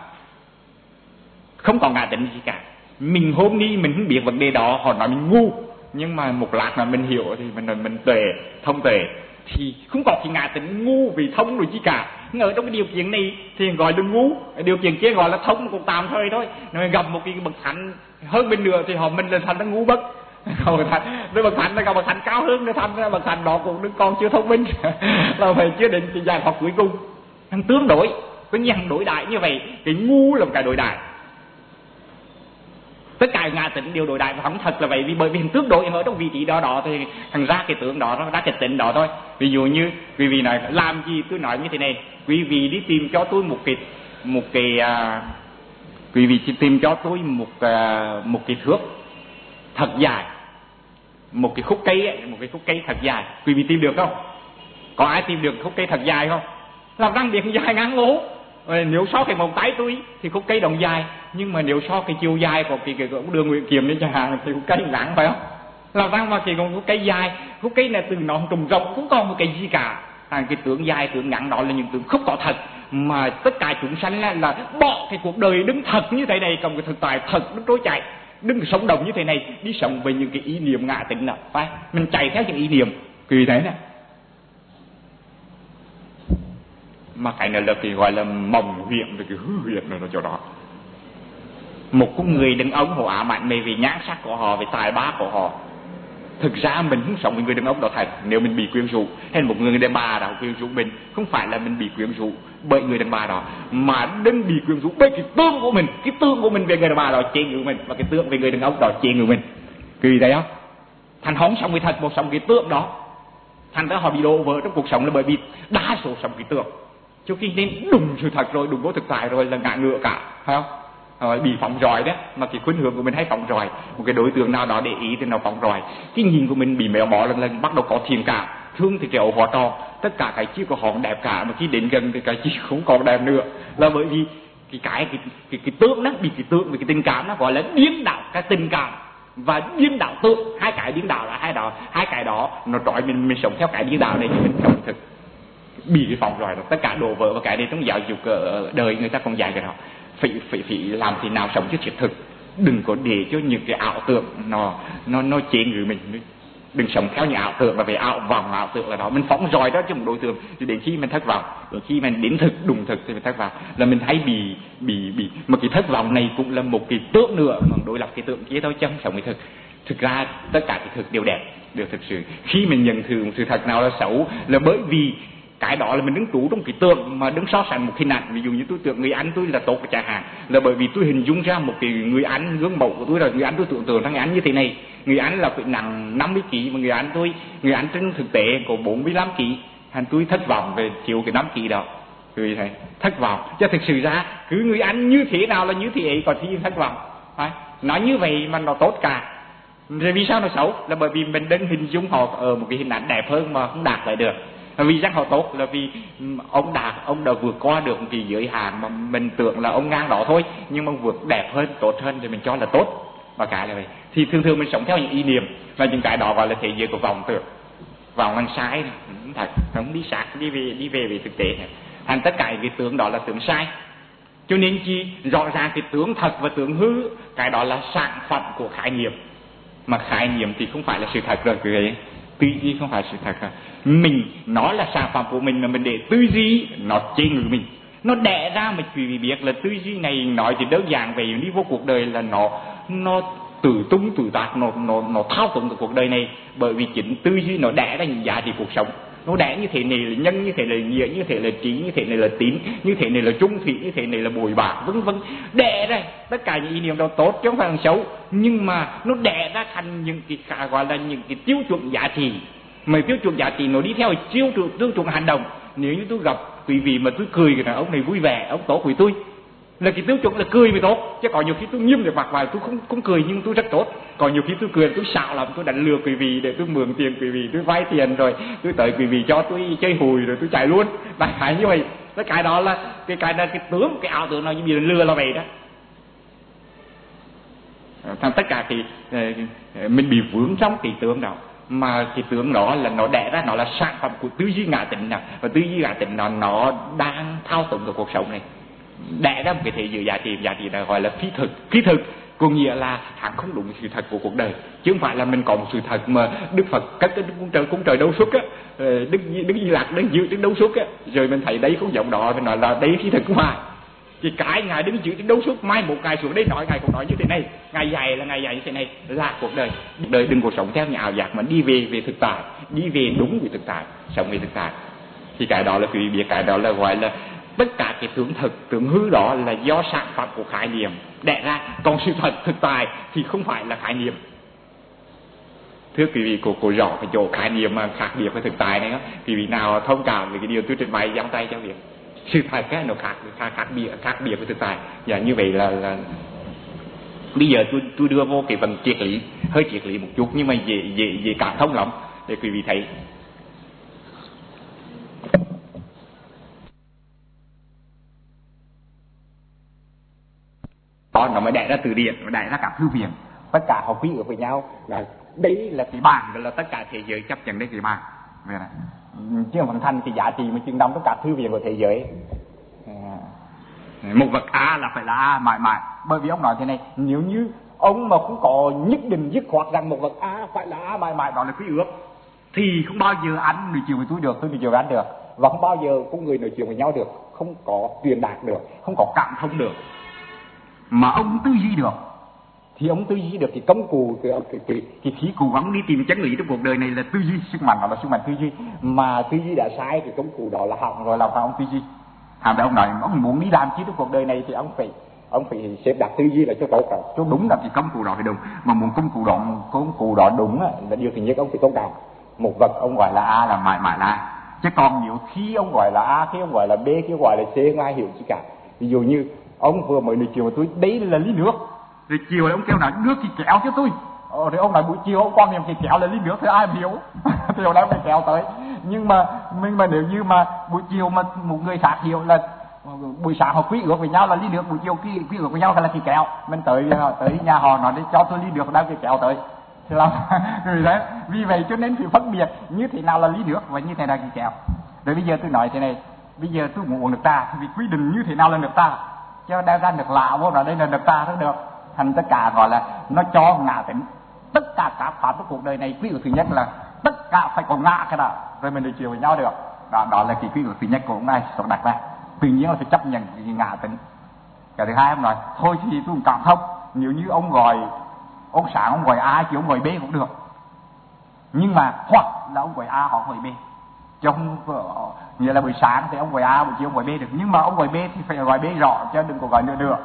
Không có ngã tính gì cả. Mình hôm nay mình không biết vấn đề đó, họ nói mình ngu, nhưng mà một lát mà mình hiểu thì mình nói mình tuệ, thông tuệ, thì không có cái ngã tính ngu vì thông rồi chi cả. Ở trong cái điều kiện này thì gọi là ngu, điều kiện kia gọi là thông, cũng tạm thời thôi. Rồi gặp một cái bậc thánh hơn bên nữa thì họ mình là thành nó ngu bất. Rồi bậc thánh là gặp bậc thánh cao hơn nữa, thành ra bậc thánh đó cũng đừng còn chưa thông minh là phải chưa định cái giải pháp cuối cùng. Thằng tương đối, có nhiều thằng đối đại như vậy, cái ngu là một cái đối đại. Tất cả ngã tịnh đều đối đại và không thật là vậy, vì bởi vì hình tướng đổi ở trong vị trí đó thì thành ra cái tướng đó nó ra cái tịnh đó thôi. Ví dụ như quý vị nói làm gì, tôi nói như thế này, quý vị đi tìm cho tôi quý vị chỉ tìm cho tôi một cái thước thật dài, một cái khúc cây thật dài, quý vị tìm được không? Có ai tìm được khúc cây thật dài không? Làm răng điện dài ngang ngố. Nếu so cái móng tay tôi thì khúc cây đồng dài, nhưng mà nếu so cái chiều dài của cái đường Nguyễn Kiệm đến chẳng hạn thì khúc cây ngắn, phải không? Làm răng mà chỉ còn khúc cây dài, khúc cây này từ nó trùng rộng cũng còn một cái gì cả. Cái tướng dài tướng ngắn đó là những tướng không có thật, mà tất cả chúng sanh là bỏ cái cuộc đời đứng thật như thế này, cầm cái thực tại thật đứng trôi chạy, đừng sống động như thế này, đi sống với những cái ý niệm ngã tịnh nào, phải mình chạy theo những ý niệm kỳ thế này. Mà cái này là cái gọi là mộng huyện về cái hư huyệt này nó chỗ đó. Một con người đàn ông họ ám ảnh mê vì nhãn sắc của họ, về tài bá của họ. Thực ra mình không sống với người đàn ông đó thật. Nếu mình bị quyến rũ, hay một người đàn bà đó quyến rũ mình, không phải là mình bị quyến rũ bởi người đàn bà đó, mà đừng bị quyến rũ bởi cái tương của mình. Cái tương của mình về người đàn bà đó chế ngự mình, và cái tương về người đàn ông đó chế ngự mình. Kỳ thấy không? Thành không sống với thật, một sống cái tương đó. Thành ra họ bị đổ vỡ trong cuộc sống là bởi vì đa số sống cái tương. Trước khi nên đùng sự thật rồi, đùng có thực tại rồi là ngã ngựa cả, phải không? Bị phóng ròi đó, mà cái khuynh hướng của mình hay phóng ròi, một cái đối tượng nào đó để ý thì nó phóng ròi. Cái nhìn của mình bị méo mó lần bắt đầu có thiền cảm, thương thì trèo hoa to, tất cả cái chi của họ đẹp cả, mà khi đến gần thì cái chi không còn đẹp nữa, là bởi vì cái tướng đó, bị cái tướng với cái tình cảm nó gọi là điên đảo cái tình cảm và điên đảo tướng. Hai cái điên đảo là hai cái đó nó trói mình sống theo cái điên đảo này thì mình không thực bị cái phóng ròi đó. Tất cả đổ vỡ và cái này trong giáo dục ở đời người ta còn dạy cái đó. Phải làm thế nào sống cho thiết thực, đừng có để cho những cái ảo tưởng nó chế ngự mình. Đừng sống theo những ảo tưởng là về ảo tưởng là đó, mình phóng ròi đó cho một đối tượng, thì đến khi mình thất vọng, đến khi mình đến thực đùng thực thì mình thất vọng, là mình hay bị mà cái thất vọng này cũng là một cái tượng nữa mà đối lập cái tượng kia thôi, chứ không sống cái thực ra tất cả cái thực đều đẹp, đều thực sự. Khi mình nhận thức một sự thật nào là xấu là bởi vì cái đó là mình đứng trú trong cái tượng mà đứng so sánh một hình ảnh. Ví dụ như tôi tưởng người anh tôi là tốt chẳng hạn, là bởi vì tôi hình dung ra một cái người anh gương mẫu của tôi, là người anh tôi tưởng tượng ra người anh như thế này. Người anh là phải nặng 50 kg mà người anh trên thực tế có 45 kg, thành tôi thất vọng về chịu cái 5 kg đó. Người thấy thất vọng, chứ thực sự ra cứ người anh như thế nào là như thế ấy, còn thì thất vọng. Phải nói như vậy mà nó tốt cả. Rồi vì sao nó xấu? Là bởi vì mình đang hình dung họ ở một cái hình ảnh đẹp hơn mà không đạt lại được. Vì rằng họ tốt là vì ông đã vượt qua được cái giới hạn mà mình tưởng là ông ngang đó thôi, nhưng mà vượt đẹp hơn, tốt hơn thì mình cho là tốt. Và cái là vậy. Thì thường mình sống theo những ý niệm, và những cái đó gọi là thế giới của vọng tưởng, vọng ăn sai, thật không đi sát đi về thực tế. Thành tất cả cái tướng đó là tướng sai. Cho nên chi rõ ràng cái tướng thật và tướng hư, cái đó là sản phẩm của khái niệm, mà khái niệm thì không phải là sự thật rồi. Cái tư duy không phải sự thật rồi. Mình nó là sản phẩm của mình mà mình để tư duy nó chế ngự mình, nó đẻ ra mà chỉ biết là tư duy này nói thì đơn giản về đi vô cuộc đời là nó tự tung tự tác, nó thao túng cái cuộc đời này, bởi vì chính tư duy nó đẻ ra những giá trị cuộc sống. Nó đẻ như thế này là nhân, như thế là nghĩa, như thế là trí, như thế này là tín, như thế này là trung thủy, như thế này là bồi bạc, vân vân. Đẻ ra tất cả những ý niệm đó tốt chứ không phải là xấu, nhưng mà nó đẻ ra thành những cái gọi là những cái tiêu chuẩn giá trị. Mà tiêu chuẩn giá trị nó đi theo tiêu chuẩn hành động. Nếu như tôi gặp quý vị mà tôi cười cái ông này vui vẻ, ông tốt với tôi, là cái tiêu chuẩn là cười mới tốt. Chứ có nhiều khi tôi nghiêm được mặt vào tôi không cười nhưng tôi rất tốt. Còn nhiều khi tôi cười tôi xạo lắm, tôi đánh lừa quý vị để tôi mượn tiền quý vị, tôi vay tiền rồi tôi tới quý vị cho tôi chơi hùi rồi tôi chạy luôn. Đại khái như vậy. Cái đó là cái tướng, cái ảo tưởng nào như bị lừa là vậy đó. Thành tất cả thì mình bị vướng trong cái tướng đó, mà cái tướng đó là nó đẻ ra, nó là sản phẩm của tư duy ngã tịnh nào, và tư duy ngã tịnh nó đang thao túng cái cuộc sống này, đẻ ra một cái thế giới giá trị là gọi là phi thực, có nghĩa là hắn không đúng sự thật của cuộc đời, chứ không phải là mình có một sự thật mà Đức Phật cất cái cung trời đâu xuất á, Đức Di Lặc đứng giữ trên đâu xuất á, rồi mình thấy đấy không giống đó, mình nói là đấy phi thực không phải. Cái ngài đứng giữ trên đấu suốt, mai một ngày xuống đây nói ngài cũng nói như thế này, ngài dạy như thế này là cuộc đời đừng có sống theo những ảo giác mà đi về thực tại, đi về đúng với thực tại, sống về thực tại. Thì cái đó là quý vị biết, cái đó là gọi là tất cả cái tưởng thực tưởng hư đó là do sản phẩm của khái niệm đẻ ra, còn sự thật thực tại thì không phải là khái niệm. Thưa quý vị, cô rõ cái chỗ khái niệm mà khác biệt với thực tại này đó. Quý vị nào thông cảm về cái điều tôi trình bày giang tay cho việc sự thật cái nó khác biệt với thực tại. Và như vậy là bây giờ tôi đưa vô cái phần triết lý, hơi triết lý một chút nhưng mà dễ cảm thông lắm để quý vị thấy. Đó, nó mới đẻ ra từ điển, nó đẻ ra cả thư viện, tất cả họ quy ước với nhau là đấy là cái bản, là tất cả thế giới chấp nhận đấy cái bản. Vậy này, chứ không thành cái giá trị mà chứng đong tất cả thư viện của thế giới. Một vật A là phải là A mãi mãi, bởi vì ông nói thế này, nếu như ông mà không có nhất định dứt khoát rằng một vật A phải là A mãi mãi, đó là quy ước, thì không bao giờ anh nói chuyện với tôi được, tôi nói chuyện với anh được, và không bao giờ có người nói chuyện với nhau được, không có truyền đạt được, không có cảm thông được. Mà ông tư duy được thì ông tư duy được, cái công cụ cái khí cụ ông đi tìm chân lý trong cuộc đời này là tư duy, sức mạnh, đó là sức mạnh tư duy. Mà tư duy đã sai thì công cụ đó là hỏng rồi, làm sao ông tư duy. Thành ra ông nói ông muốn đi làm chi trong cuộc đời này thì ông phải xếp đặt tư duy là cho tốt rồi, cho đúng là cái công cụ đó phải đúng. Mà muốn công cụ đó đúng là điều thứ nhất ông phải tôn trọng một vật ông gọi là A là mãi mãi là A. Chứ còn nhiều khi ông gọi là A, khi ông gọi là B, khi ông gọi là C không ai hiểu gì cả. Ví dụ như ông vừa mới nói chuyện với tôi, đấy là ly nước, rồi chiều ông kêu nói nước thì kéo cho tôi, rồi ông nói buổi chiều ông quan niệm thì kéo là ly nước thì ai hiểu thì ông đem cái kéo tới. Nhưng mà nếu như mà buổi chiều mà một người khác hiểu là buổi sáng họ quy ước với nhau là ly nước, buổi chiều quy ước với nhau là cái kéo, mình tới nhà họ nói để cho tôi ly nước đem cái kéo tới thì làm rồi đấy. Vì vậy cho nên phải phân biệt như thế nào là ly nước và như thế nào là cái kéo. Rồi bây giờ tôi nói thế này, bây giờ tôi muốn uống nước trà thì quy định như thế nào là nước trà, chứ đem ra nước lạ vô rồi đây là nước trà rất được. Thành tất cả gọi là nó cho ngã tính. Tất cả các pháp của cuộc đời này quy ước thứ nhất là tất cả phải có ngã cái đó rồi mình được chiều với nhau được. Đó là cái quy ước thứ nhất của ông này tôi đặt ra. Tự nhiên là phải chấp nhận cái ngã tính. Cái thứ hai ông nói thôi thì tôi cũng cảm thông, nếu như ông gọi ông sáng ông gọi A chứ ông gọi B cũng được, nhưng mà hoặc là ông gọi A hoặc gọi B, chứ không nghĩa là buổi sáng thì ông gọi A, buổi chiều ông gọi B được, nhưng mà ông gọi B thì phải gọi B rõ chứ đừng có gọi nữa được.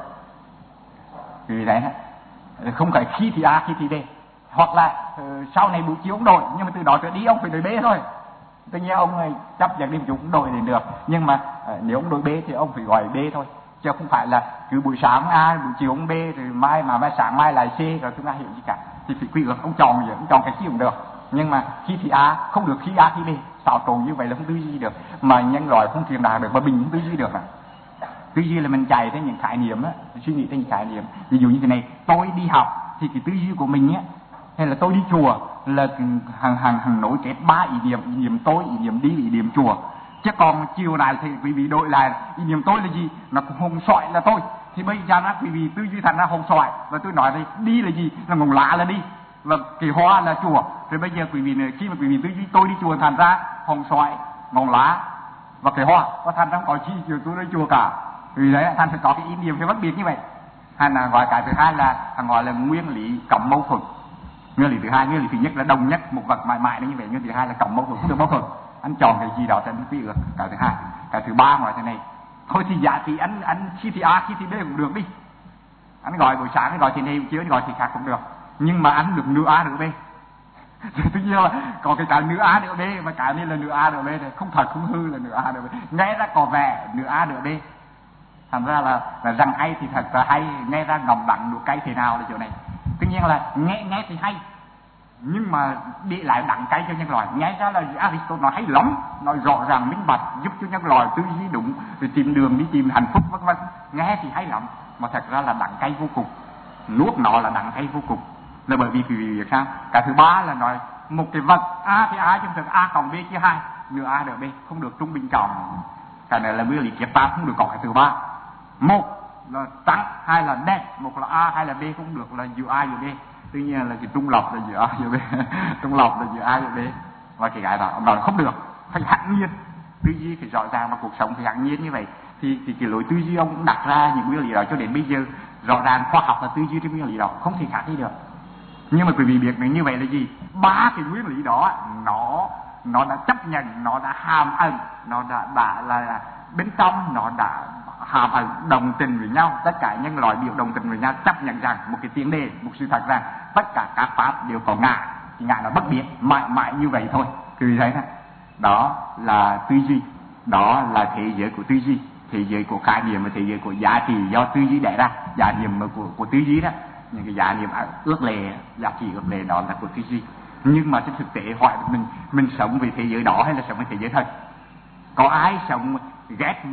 Vì thế không phải khi thì A khi thì D, hoặc là sau này buổi chiều ông đổi, nhưng mà từ đó trở đi ông phải đổi B thôi. Tự nhiên ông chấp nhận đi một chút cũng đổi đến được, nhưng mà nếu ông đổi B thì ông phải gọi B thôi, chứ không phải là cứ buổi sáng A buổi chiều ông B rồi mai sáng mai lại C rồi chúng ta hiểu gì cả. Thì phải quy ước, ông chọn gì ông chọn cái gì cũng được, nhưng mà khi thì A không được, khi A khi B, xáo trộn như vậy là không tư duy được, mà nhân loại không truyền đạt được, mà mình không tư duy được. Tư duy là mình chạy theo những khái niệm á, suy nghĩ theo những khái niệm. Ví dụ như thế này, tôi đi học thì cái tư duy của mình á, hay là tôi đi chùa là hàng nối kết ba ý niệm tôi, ý niệm đi, ý niệm chùa. Chứ còn chiều này thì quý vị đổi lại ý niệm tôi là gì, nó hồng xoài là tôi, thì bây giờ quý vị tư duy thành ra hồng xoài, và tôi nói đây đi là gì, là ngọn lá là đi, và kỳ hoa là chùa. Rồi bây giờ quý vị này, khi mà quý vị tư duy tôi đi chùa thành ra hồng xoài, ngọn lá và kỳ hoa, và thành ra không có chi chiều tôi đi chùa cả. Vì đấy thành phải có cái ý niệm phải phân biệt như vậy. Hay là gọi cái thứ hai là gọi là nguyên lý cộng mâu thuẫn. Nguyên lý thứ hai, nguyên lý thứ nhất là đồng nhất một vật mãi mãi như vậy, nguyên lý thứ hai là cộng mâu thuẫn, không được mâu thuẫn. Anh chọn cái gì đó thì anh quy ước. Cái thứ hai, cái thứ ba nói thế này, thôi thì giá trị anh khi thì A khi thì B cũng được đi. Anh gọi buổi sáng anh gọi thì này, chiều anh gọi thì khác cũng được, nhưng mà anh được nửa A nửa B. Tất nhiên là có cái nửa A nửa B, mà cái này là nửa A nửa B, không thật không hư là nửa A nửa B, nghe ra có vẻ nửa A nửa B. Thành ra là rằng hay thì thật là hay, nghe ra ngầm đắng nụ cay thế nào là chỗ này. Tất nhiên là nghe thì hay, nhưng mà đi lại đắng cay cho nhân loại. Nghe ra là Aristotle nói hay lắm, nói rõ ràng minh bạch, giúp cho nhân loại tư duy đúng, rồi tìm đường đi tìm hạnh phúc vân vân. Nghe thì hay lắm, mà thật ra là đắng cay vô cùng. Nuốt nó là đắng cay vô cùng, là bởi vì việc sao? Cái thứ ba là nói một cái vật A thì A, trong thực A cộng B chia hai, nửa A nửa B, không được trung bình cộng. Cái này là nguyên lý kiếp ta, không được có cái thứ ba. Một là trắng, hai là đen, một là A hay là B cũng được, là giữa A giữa B. Tuy nhiên là cái trung lập là giữa A giữa B, trung lập là giữa A giữa B. Và cái đó ông nói không được, phải hẳn nhiên, tư duy phải rõ ràng, và cuộc sống phải hẳn nhiên như vậy. Thì cái lối tư duy ông cũng đặt ra những nguyên lý đó cho đến bây giờ rõ ràng khoa học là tư duy trên nguyên lý đó, không thể khác đi được. Nhưng mà quý vị biết như vậy là gì? Ba cái nguyên lý đó nó đã chấp nhận, nó đã hàm ẩn, nó đã bên trong nó đã đồng tình với nhau, tất cả những loại biểu đồng tình với nhau, chấp nhận rằng một cái tiền đề, một sự thật rằng tất cả các pháp đều có ngã, thì ngã là bất biến, mãi mãi như vậy thôi. Cứ thấy đó là tư duy, đó là thế giới của tư duy, thế giới của khái niệm và thế giới của giá trị do tư duy đẻ ra, giá niệm của tư duy đó, những cái giá niệm ước lệ, giá trị ước lệ đó là của tư duy. Nhưng mà trên thực tế hỏi mình sống về thế giới đó hay là sống về thế giới thật? Có ai sống ghét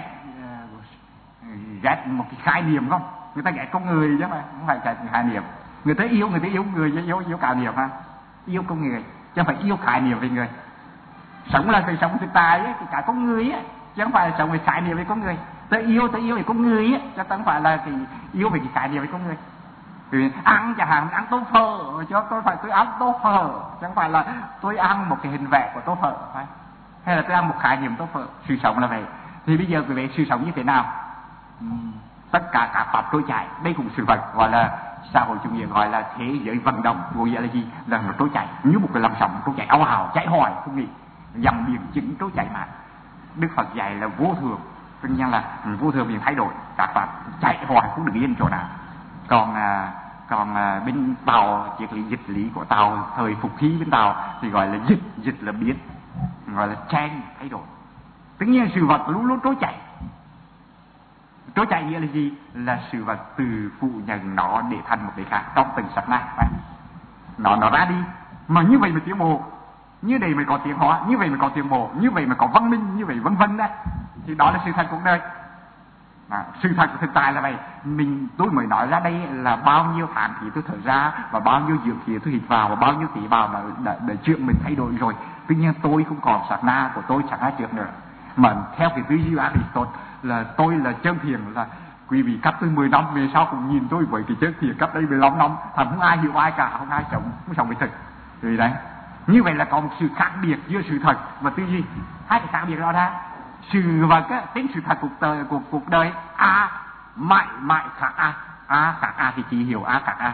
một cái khái niệm không? Người ta ghét con người chứ mà không phải ghét khái niệm. Người ta yêu người, yêu khái niệm ha, yêu con người chứ không phải yêu khái niệm về người. Sống là phải sống thực tại ấy, cả con người ấy, chứ không phải là sống về khái niệm về con người. Ta yêu về con người ấy, chứ không phải là cái yêu về cái khái niệm về con người. Vì ăn chẳng hạn, ăn tô phở chứ tôi ăn tô phở, chứ không phải là tôi ăn một cái hình vẽ của tô phở, phải hay là tôi ăn một khái niệm tô phở. Sự sống là vậy. Thì bây giờ quý vị sự sống như thế nào? Tất cả các pháp trôi chảy, đây cũng sự vật gọi là xã hội chủ nghĩa, gọi là thế giới vận động. Nghĩa là gì? Là nó trôi chảy như một cái làn sóng trôi chảy ào ào, chảy hoài không nghỉ, dòng biển chứng trôi chảy mà. Đức Phật dạy là vô thường, tất nhiên là vô thường biển thay đổi, các pháp chạy hoài không được yên chỗ nào. Còn bên tàu, triết lý dịch lý của tàu thời phục khí bên tàu thì gọi là dịch là biến, gọi là change, thay đổi. Tất nhiên sự vật luôn luôn trôi chảy. Trôi chảy nghĩa là gì? Là sự vật từ phụ nhận nó để thành một cái khác trong từng sát na. Nó ra đi. Mà như vậy mới tiến bộ, như vậy mới có tiến hóa, như vậy mới có tiến bộ, như vậy mới có văn minh, như vậy vân vân đó. Thì đó là sự thật cuộc đời. Sự thật của thực tại là vậy. Tôi mới nói ra đây là bao nhiêu tháng khí tôi thở ra, và bao nhiêu dưỡng khí tôi hít vào, và bao nhiêu tế bào để chuyện mình thay đổi rồi. Tuy nhiên tôi không còn sát na của tôi sát na trước nữa. Mà theo cái tư duy Aristotle là tôi là chân thiền, là quý vị cấp tôi 10 năm về sau cũng nhìn tôi với cái chân thiền cấp đây 15 năm, thành không ai hiểu ai cả, không ai sống với thực. Vì đấy, như vậy là có một sự khác biệt giữa sự thật và tư duy. Hai cái khác biệt đó ra. Sự vật á, tính sự thật cuộc đời A mãi mãi khác A khác A thì chỉ hiểu A khác A.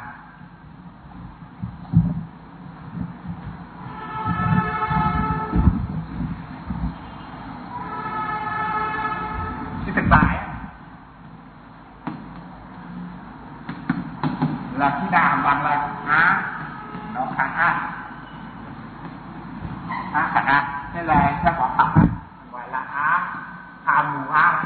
Sự thực tại á, là khi nào bằng là A nó khác A khác A, nên là nó có tập gọi là A mù A.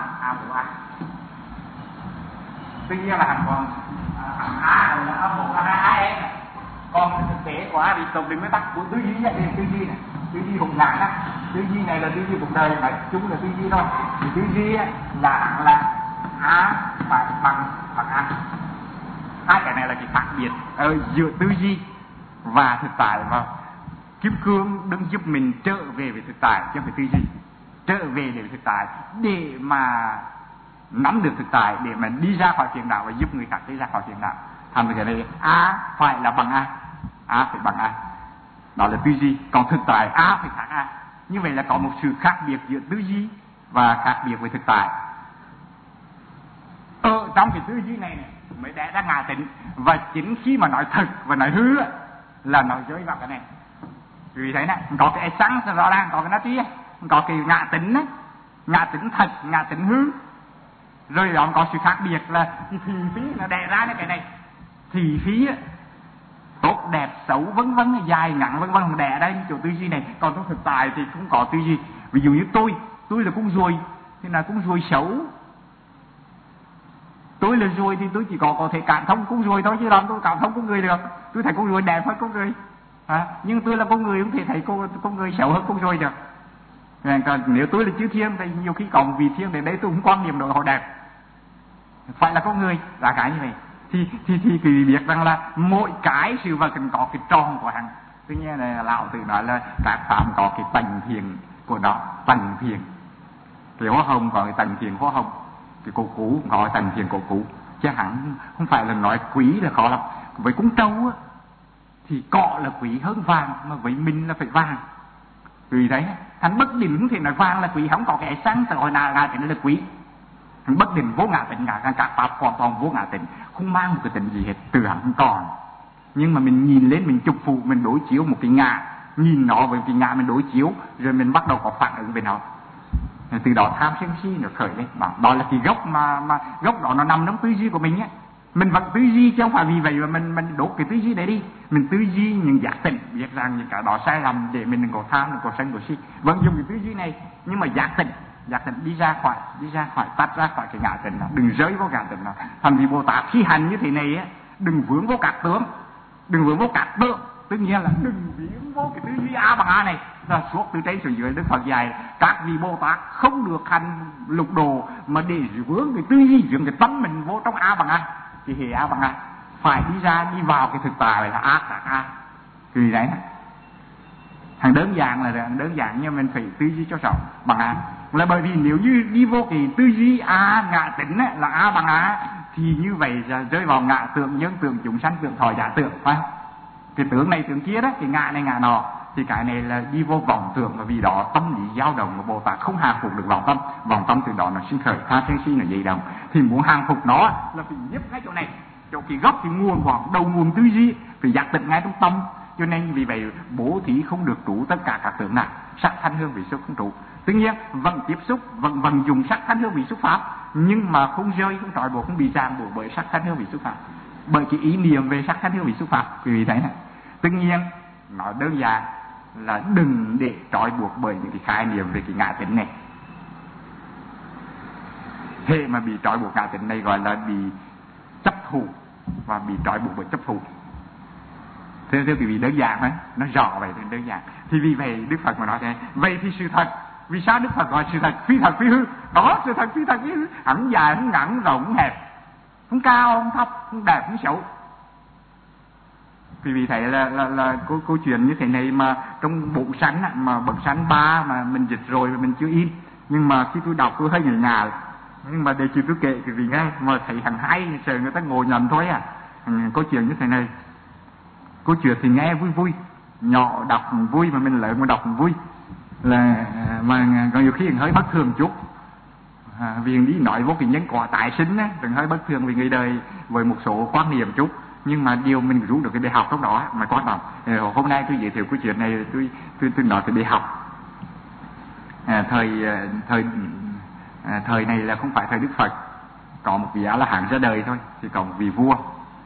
Tuy nhiên là còn A là âm một A. Còn thực tế của Aristotle thì mới bắt của tư duy này, tư duy hùng ngạn đó. Tư duy này là tư duy cuộc đời, nói chung là tư duy thôi. Thì tư duy là A phải bằng A. Hai cái này là cái khác biệt giữa tư duy và thực tại. Và Kim Cương đừng giúp mình trở về với thực tại, chứ không phải tư duy. Trở về để thực tại để mà nắm được thực tại, để mà đi ra khỏi phiền não và giúp người khác đi ra khỏi phiền não. Thành cái này A phải là bằng A phải bằng A. Đó là tư duy. Còn thực tại A phải khác A. Như vậy là có một sự khác biệt giữa tư duy và khác biệt với thực tại. Trong cái tư duy này mới đẻ ra ngã tính. Và chính khi mà nói thật và nói hư là nó rơi vào cái này. Vì thế này, có cái sáng rõ ràng, có cái nó tí, có cái ngã tính ấy, ngã tính thật, ngã tính hư. Rồi đó có sự khác biệt là thị phí nó đẻ ra cái này. Thị phí tốt đẹp xấu vân vân, dài ngắn vân vân đẻ ra chỗ tư duy này. Còn trong thực tại thì không có tư duy. Ví dụ như tôi là con ruồi thì là con ruồi xấu. Tôi là ruồi thì tôi chỉ có thể cảm thông con ruồi thôi, chứ làm tôi cảm thông con người được. Tôi thấy con ruồi đẹp hơn con người. Nhưng tôi là con người không thể thấy con người xấu hơn con ruồi được. Nếu tôi là chư thiên thì nhiều khi còn vị thiên đến đấy tôi cũng quan niệm đội họ đẹp, phải là con người là cái như vậy. Thì biết rằng là mỗi cái sự vật cần có cái tròn của hắn. Tuy nhiên là lão tử nói là các pháp có cái tầng thiền của nó, tầng thiền. Cái hoa hồng có cái tầng thiền hoa hồng, cái cổ cú có cái tầng thiền cổ cú. Chứ hẳn không phải là nói quý là khó lắm. Với con trâu á thì cọ là quý hơn vàng, mà với mình là phải vàng. Vì đấy, thành bất định không thể nói vàng là quý, không có cái sáng từ hồi nào ngã tính là quý. Thành bất định vô ngã tính, các pháp hoàn toàn vô ngã tính, không mang một cái tính gì hết, từ hẳn không còn. Nhưng mà mình nhìn lên, mình chụp phụ, mình đối chiếu một cái ngã, nhìn nó với cái ngã mình đối chiếu, rồi mình bắt đầu có phản ứng với nó. Từ đó tham sân si nó khởi lên. Đó là cái gốc mà gốc đó nó nằm trong tư duy của mình á. Mình vẫn tư duy chứ không phải vì vậy mà mình đốt cái tư duy đấy đi. Mình tư duy những giác tỉnh, biết rằng những cái đó sai lầm để mình đừng có tham, đừng có sân, có si. Vẫn dùng cái tư duy này, nhưng mà giác tỉnh đi ra khỏi tách ra khỏi cái ngã tỉnh đó, đừng rơi vào ngã tỉnh đó. Thành vì Bồ Tát khi hành như thế này á, đừng vướng vào các tướng, tất nhiên là đừng vướng vào cái tư duy A bằng A này. Là suốt từ trên xuống dưới Đức Phật dạy các vị Bồ Tát không được hành lục đồ mà để vướng cái tư duy, vướng cái tâm mình vô trong A bằng A. Thì hệ A bằng A phải đi ra đi vào cái thực tại là A khác A. Thì đấy thằng đơn giản là đơn giản, nhưng mình phải tư duy cho rõ bằng A. Là bởi vì nếu như đi vô cái tư duy A ngã tính ấy, là A bằng A, thì như vậy là rơi vào ngã tượng, nhân tượng, chúng sanh tượng, thọ giả tượng, phải không? Cái tướng này tướng kia đó, cái ngã này ngã nọ, thì cái này là đi vô vọng tưởng, và vì đó tâm lý dao động mà Bồ Tát không hàng phục được vọng tâm từ đó nó sinh khởi tha sân si, nó dậy động. Thì muốn hàng phục nó là phải nhấp ngay chỗ này, chỗ cái gốc, cái nguồn của đầu nguồn tư duy, phải giác tỉnh ngay trong tâm. Cho nên vì vậy bố thí không được trụ tất cả các tướng này, sắc thanh hương vị xúc không trụ. Tuy nhiên vẫn tiếp xúc, vẫn dùng sắc thanh hương vị xúc pháp, nhưng mà không rơi, không trói buộc, không bị ràng buộc bởi sắc thanh hương vị xúc pháp, bởi cái ý niệm về sắc thanh hương vị xúc pháp. Vì thế này, tất nhiên nó đơn giản là đừng để trói buộc bởi những cái khái niệm về cái ngã tính này. Thế mà bị trói buộc ngã tính này gọi là bị chấp thủ, và bị trói buộc bởi chấp thủ. Thế quý vị đơn giản đấy, nó rõ vậy thì đơn giản. Thì vì vậy Đức Phật mà nói thế. Vậy thì sự thật, vì sao Đức Phật gọi sự thật phi hư? Đó, sự thật phi hư, hẳn dài, hẳn ngắn, rộng, hẳn hẹp, không cao, không thấp, không đẹp, không xấu. Vì vì thế là câu chuyện như thế này mà trong bộ sánh mà bậc sánh 3 mà mình dịch rồi mà mình chưa in, nhưng mà khi tôi đọc tôi hơi ngại. Nhưng mà để tôi kể cái gì nghe mà thấy thằng hay, sợ người ta ngồi nhận thôi à. Câu chuyện như thế này, câu chuyện thì nghe vui, nhỏ đọc vui, mà mình lớn mà đọc vui, là mà còn nhiều khi hơi bất thường chút. Vì đi nói vô cái nhân quả tái sinh á, đừng hơi bất thường vì người đời với một số quan niệm chút, nhưng mà điều mình rút được cái bài học trong đó mà quan trọng. Hôm nay tôi giới thiệu cái chuyện này, tôi nói cái bài học. Thời này là không phải thời Đức Phật, có một vị là hạng ra đời thôi, thì có một vị vua.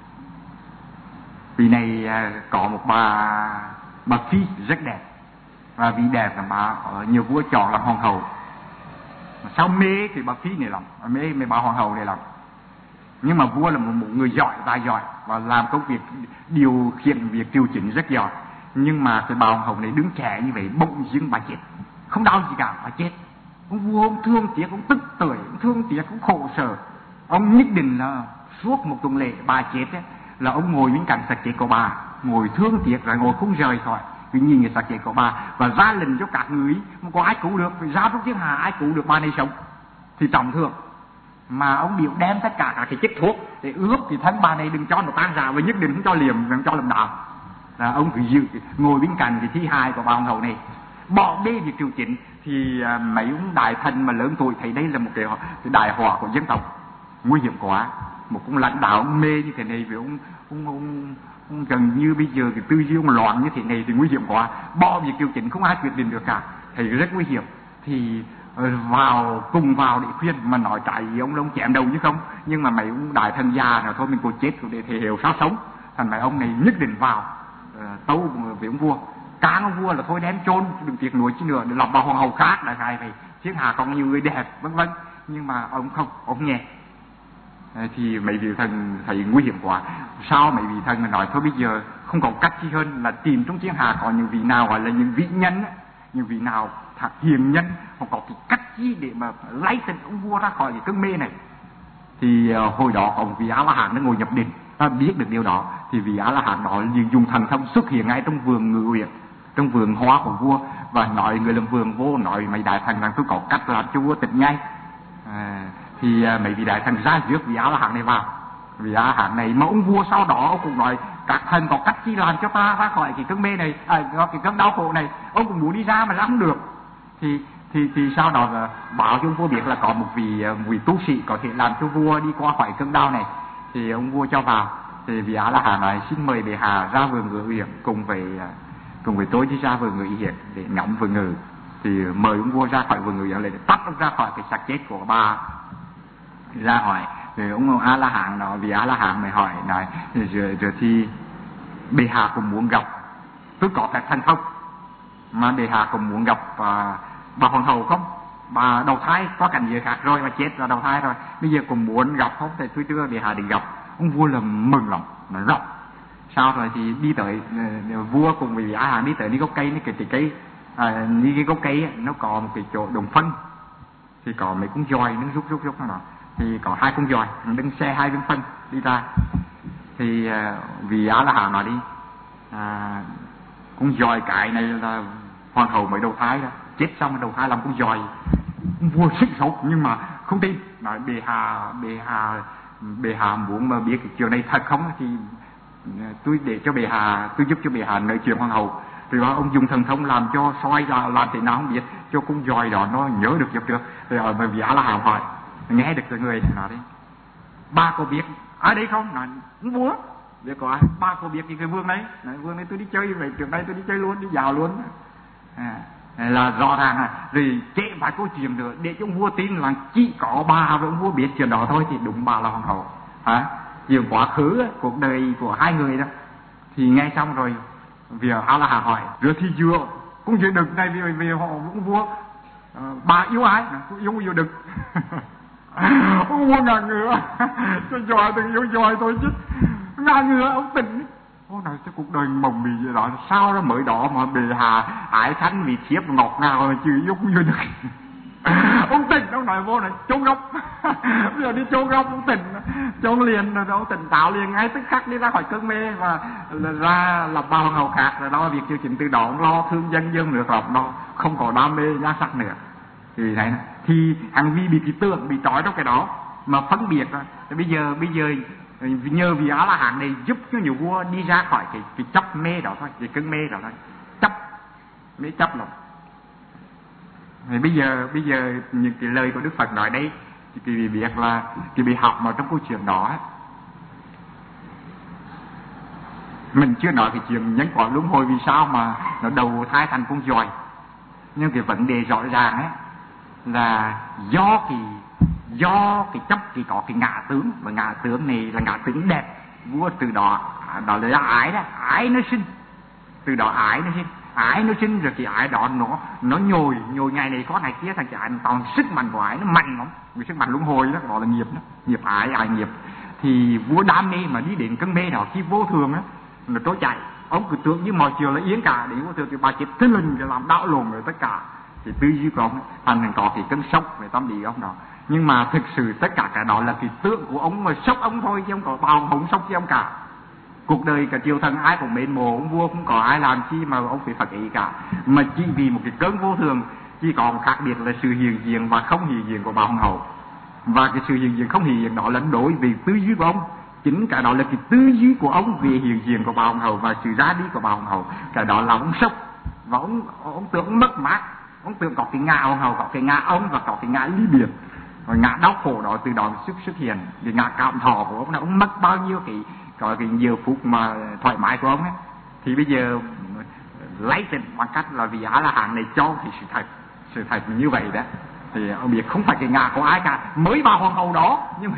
Vị này có một bà phi rất đẹp, và vị đẹp là bà nhiều vua chọn làm hoàng hậu. Sao mê thì bà phi này lắm, mê bà hoàng hậu này lắm. Nhưng mà vua là một người giỏi, tài giỏi, và làm công việc điều khiển việc triều chính rất giỏi. Nhưng mà cái bà hoàng hậu này đứng trẻ như vậy, bỗng dưng bà chết, không đau gì cả, bà chết. Ông vua ông thương tiếc, ông tức tưởi, ông thương tiếc, ông khổ sở. Ông nhất định là suốt một tuần lễ bà chết ấy, là ông ngồi bên cạnh xác chết của bà, ngồi thương tiếc rồi ngồi không rời khỏi. Vì nhìn cái xác chết của bà và ra lệnh cho các người, mà có ai cứu được, phải ra trong thiên hạ ai cứu được bà này sống thì trọng thưởng. Mà ông biểu đem tất cả các cái chất thuốc để ướp thì thân bà này đừng cho nó tan ra, và nhất định không cho liềm, không cho làm đạo. Là ông cứ dự ngồi bên cạnh cái thi hài của bà hoàng hậu này, bỏ bê việc triều chính. Thì mấy ông đại thần mà lớn tuổi thấy đây là một cái đại họa của dân tộc, nguy hiểm quá. Một ông lãnh đạo ông mê như thế này, vì ông gần như bây giờ cái tư duy ông loạn như thế này thì nguy hiểm quá, bỏ việc triều chính không ai quyết định được cả, thấy rất nguy hiểm. Thì cùng vào để khuyên, mà nói trái ý ông là ông chém đầu chứ không. Nhưng mà mấy ông đại thần già nào thôi mình cố chết để thể hiểu sao sống. Thành mấy ông này nhất định vào tấu với ông vua, cán ông vua là thôi đem chôn, đừng tiếc nuối chi nữa, để làm bà hoàng hậu khác là cái vậy. Thiên hạ còn nhiều người đẹp vân vân, nhưng mà ông không, ông nhẹ. Thì mấy vị thần thấy nguy hiểm quá. Sao mấy vị thần mà nói thôi bây giờ không có cách gì hơn là tìm trong thiên hạ có những vị nào gọi là những vị nhân, những vị nào thật hiền nhân, không có cái cách gì để mà lấy tình ông vua ra khỏi cái cơn mê này. Thì hồi đó có một vị A La Hán nó ngồi nhập định, ta biết được điều đó. Thì vị A La Hán đó dùng thần thông xuất hiện ngay trong vườn ngự uyển, trong vườn hoa của vua, và nói người làm vườn vô, nói mấy đại thần rằng tôi có cách làm cho vua tỉnh ngay. Thì mấy vị đại thần ra rước vị A La Hán này vào. Vị A La Hán này mà ông vua sau đó ông cũng nói các thần có cách gì làm cho ta ra khỏi cái cơn mê này, cái cơn đau khổ này. Ông cũng muốn đi ra mà ra không được. Thì sau đó là báo cho ông vua biết là có một vị tu sĩ có thể làm cho vua đi qua khỏi cơn đau này. Thì ông vua cho vào. Thì vị A La Hán nói xin mời bệ hạ ra vườn ngự uyển cùng với tôi đi ra vườn ngự uyển để ngắm vườn ngự. thì mời ông vua ra khỏi vườn ngự dạng lệnh, tắt ông ra khỏi cái xác chết của bà, ra hỏi. Rồi ông A La Hán nói, vì A La Hán mới hỏi nói rồi thì bệ hạ cũng muốn gặp, tôi có phép thần không mà bệ hạ cũng muốn gặp bà hoàng hậu không, bà đầu thai có cảnh giới khác rồi, bà chết là đầu thai rồi, bây giờ cũng muốn gặp không, thì tôi đưa bệ hạ đi gặp. Ông vua là mừng lắm, nó rộng. Sau rồi thì đi tới, vua cùng với A La Hán đi tới đi gốc cây, cái cây đi cái gốc cây ấy, nó có một cái chỗ đồng phân, thì có mấy con giòi nó rút nó, thì có 2 con giòi đứng xe 2 viên phân đi ra. Thì vì A La Hán nói đi, con giòi cái này là hoàng hậu mới đầu thai đó, chết xong rồi đầu thai làm con giòi. Vua sửng sốt nhưng mà không tin, nói bệ hạ muốn mà biết cái chuyện này thật không thì tôi để cho bệ hạ, tôi giúp cho bệ hạ nói chuyện hoàng hậu. Rồi ông dùng thần thông làm cho soi ra làm thế nào không biết, cho con giòi đó nó nhớ được giúp được. Rồi bởi vì A La Hán hỏi, nghe được cái người nói đi, ba có biết ở đây không? Nói vua biết có ai, ba có biết cái vương đấy? Nói, vương đấy tôi đi chơi vậy, trước đây tôi đi chơi luôn, đi dạo luôn. Là rõ ràng rồi trễ phải câu chuyện nữa để cho ông vua tin là chỉ có bà và ông vua biết chuyện đó thôi, thì đúng bà là hoàng hậu. Chuyện quá khứ cuộc đời của 2 người đó. Thì nghe xong rồi vì A La Hán hỏi, rồi thì vừa cũng vừa đực này vì họ ông vua, bà yêu ai? Tôi yêu vừa đực. Ông vua ngả ngửa, cho giỏi từng yêu giỏi thôi chứ, ngả ngửa ông tỉnh. Ô này cái cuộc đời mộng mì vậy đó, sao đó mới đó mà bệ hạ ái thánh vì thiếp ngọt ngào mà chứ yêu cũng như được. Ông tỉnh, ông nói vô này chôn gốc. Bây giờ đi chôn gốc ông tỉnh, chôn liền rồi ông tỉnh táo liền, ngay tức khắc đi ra khỏi cơn mê và ra làm ba hoàng hậu khác. Rồi đó việc điều chỉnh từ đó ông lo thương dân dân được lòng đó, không có đam mê nhan sắc nữa. Thì thấy này, thì hành vi bị cái tượng bị trói trong cái đó mà phân biệt rồi. Bây giờ nhờ vì A La Hán này giúp cho nhiều vua đi ra khỏi cái chấp mê đó thôi, cái cơn mê đó thôi, chấp lắm. Thì bây giờ những cái lời của Đức Phật nói đây, thì biết là thì bị học vào trong câu chuyện đó. Mình chưa nói cái chuyện nhân quả luân hồi vì sao mà nó đầu thai thành con giòi, nhưng cái vấn đề rõ ràng ấy là do cái chấp thì có cái ngã tướng, và ngã tướng này là ngã tướng đẹp. Vua từ đó là ái đó, ái nó sinh, từ đó ái nó sinh rồi cái ái đó nó nhồi ngày này có ngày kia, thành cái ái toàn sức mạnh của ái nó mạnh lắm, cái sức mạnh luân hồi đó gọi là nghiệp đó, nghiệp ái nghiệp. Thì vua đam mê mà đi đến cơn mê đó, khi vô thường á nó trốn chạy, ông cứ tưởng như mọi chuyện là yến cả, đến vô thường thì bà chết thình lình để làm đảo lộn rồi tất cả. Thì tư duy của ông thành có cái cơn sốc về tâm lý ông đó. Nhưng mà thực sự tất cả cái đó là cái tượng của ông mà sốc ông thôi, chứ không có bao không sốc cho ông cả. Cuộc đời cả triều thần ai cũng mến mộ ông vua, không có ai làm chi mà ông phải phật ý cả, mà chỉ vì một cái cơn vô thường. Chỉ còn khác biệt là sự hiện diện và không hiện diện của bà hoàng hậu. Và cái sự hiện diện không hiện diện đó là đối với tư duy của ông. Chính cái đó là cái tư duy của ông về hiện diện của bà hoàng hậu và sự ra đi của bà hoàng hậu. Cái đó là ông sốc và ông tưởng ông mất mát. Ông tưởng có cái ngã hoàng hậu, có cái ngã ông và có cái ngã ly biệt. Rồi ngã đau khổ đó từ đó xuất hiện. Cái ngã cảm thọ của ông là ông mất bao nhiêu cái nhiều phút mà thoải mái của ông ấy. Thì bây giờ lấy tình bằng cách là vì A La Hán này cho thì sự thật như vậy đó. Thì ông biết không phải cái ngã của ai cả, mới bà hoàng hậu đó nhưng mà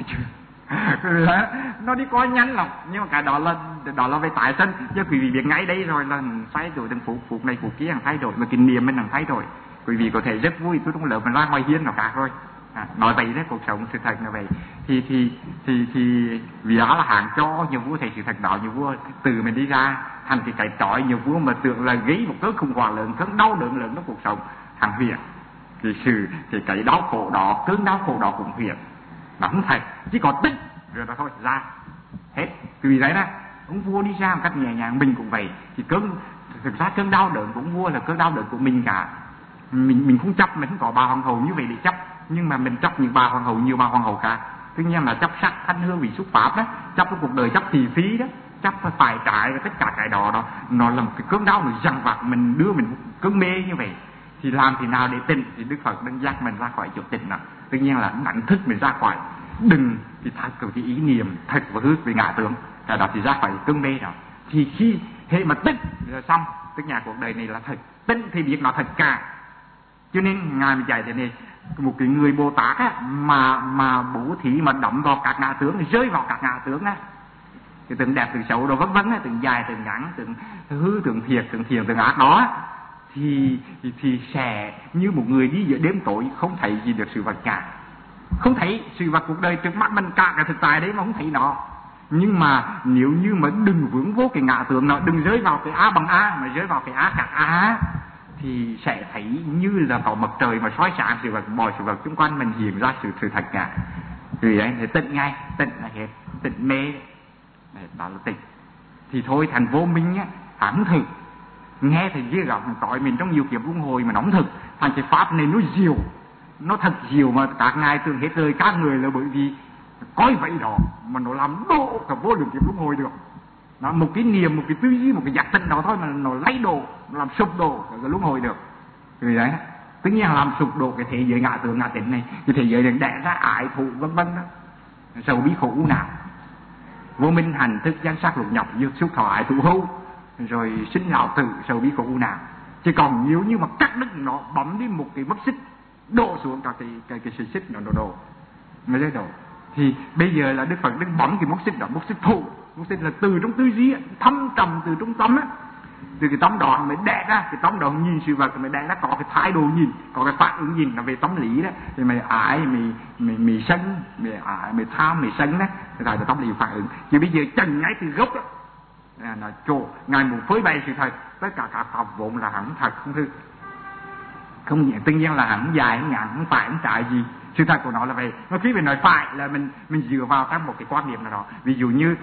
nó đi qua nhanh lắm. Nhưng mà cái đó là về tái sinh, chứ quý vị biết ngay đây rồi là thay đổi từng phút này phút kia thay đổi, mà kinh nghiệm mình thay đổi. Quý vị có thể rất vui tôi trong lớp mình ra ngoài hiên nó khác rồi. Nói vậy đấy, cuộc sống sự thật là vậy. Thì vì đó là hạng cho nhiều vua thầy sự thật đó, nhiều vua từ mình đi ra thành cái trói, nhiều vua mà tưởng là gây một cơn khủng hoảng lớn, cơn đau đớn lớn trong cuộc sống thằng huyền. Thì cái đau khổ đó, cơn đau khổ đó cũng huyền, nó không thật, chỉ có tích rồi đó thôi, ra hết. Vì đấy đó, ông vua đi ra một cách nhẹ nhàng, mình cũng vậy. Thì thực ra cơn đau đớn của ông vua là cơn đau đớn của mình cả. Mình không chấp, mình không có bà hoàng hậu như vậy để chấp, nhưng mà mình chấp những bà hoàng hậu, nhiều bà hoàng hậu khác. Tuy nhiên là chấp sắc thanh hương vị xuất pháp đó, chấp cái cuộc đời, chấp thị phí đó, chấp phải trái, tất cả cái đó nó là một cái cơn đau nó dằn vặt mình, đưa mình cơn mê như vậy. Thì làm thế nào để tỉnh? Thì Đức Phật đang dắt mình ra khỏi chỗ tỉnh đó. Tuy nhiên là đánh thức mình ra khỏi, đừng thì thật cái ý niệm thật và hư về ngã tưởng, cái đó thì ra khỏi cơn mê đó. Thì khi hệ mà tỉnh rồi xong, tức nhà cuộc đời này là thật, tỉnh thì biết nó thật cả. Cho nên ngài mới dạy thế này, một cái người Bồ Tát á, mà bố thí mà đậm vào các ngã tướng, rơi vào các ngã tướng á, cái tượng đẹp tượng xấu đồ vân vân á, tượng dài tượng ngắn, tượng hư tượng thiệt tượng thiện tượng ác đó, thì sẽ như một người đi giữa đêm tối, không thấy gì được sự vật cả, không thấy sự vật cuộc đời trước mắt mình, cả cái thực tại đấy mà không thấy nó. Nhưng mà nếu như mà đừng vướng vô cái ngã tượng nó, đừng rơi vào cái A bằng A, mà rơi vào cái A khác A, thì sẽ thấy như là có mặt trời mà soi sáng sự vật, mọi sự vật xung quanh mình hiện ra sự thật cả. Vì đấy thì tịnh ngay, tịnh là hết, tịnh mê, đó là tịnh. Thì thôi thành vô minh á, hắn thực nghe thì ghê gớm, tội mình trong nhiều kiếp luân hồi mà nóng thực, thành cái pháp này nó diệu, nó thật diệu mà các ngài thường hết lời các người là bởi vì coi vậy đó mà nó làm đổ cả vô lượng kiếp luân hồi được. Nó một cái niềm, một cái tư duy, một cái giác tỉnh đó thôi mà nó lấy đổ, làm sụp đổ cái luân hồi được. Vì đấy, tất nhiên là làm sụp đổ cái thế giới ngã tưởng ngã tỉnh này, cái thế giới này đẻ ra ái thụ vân vân đó, sầu bí khổ u não, vô minh hành thức danh sắc lục nhập dược xúc thọ ái thụ hưu, rồi sinh lão tử sầu bí khổ u não. Chỉ còn nếu như mà cắt đứt nó, bấm đi một cái mất xích, đổ xuống cả cái sợi xích nó đổ mới lấy đổ. Thì bây giờ là Đức Phật đứng bấm cái mốc xích đó, mốc xích thụ, mốc xích là từ trong tư duy thâm trầm, từ trong tâm á, từ cái tâm đó mới đẻ ra, cái tâm đó nhìn sự vật mới đẻ ra có cái thái độ nhìn, có cái phản ứng nhìn là về tâm lý đó. Thì mày ái, mày sân, mày ái, mày tham, mày sân đó, thì là tâm lý phản ứng. Chứ bây giờ chân ngay từ gốc đó là chỗ ngài muốn phơi bày sự thật, tất cả các pháp vốn là hẳn thật không hư, không tự nhiên là hẳn dài hẳn ngắn, không phải không trái gì. Sự thật của nó là vậy. Mà khi mình nói phải là mình dựa vào các một cái quan điểm nào đó. Ví dụ như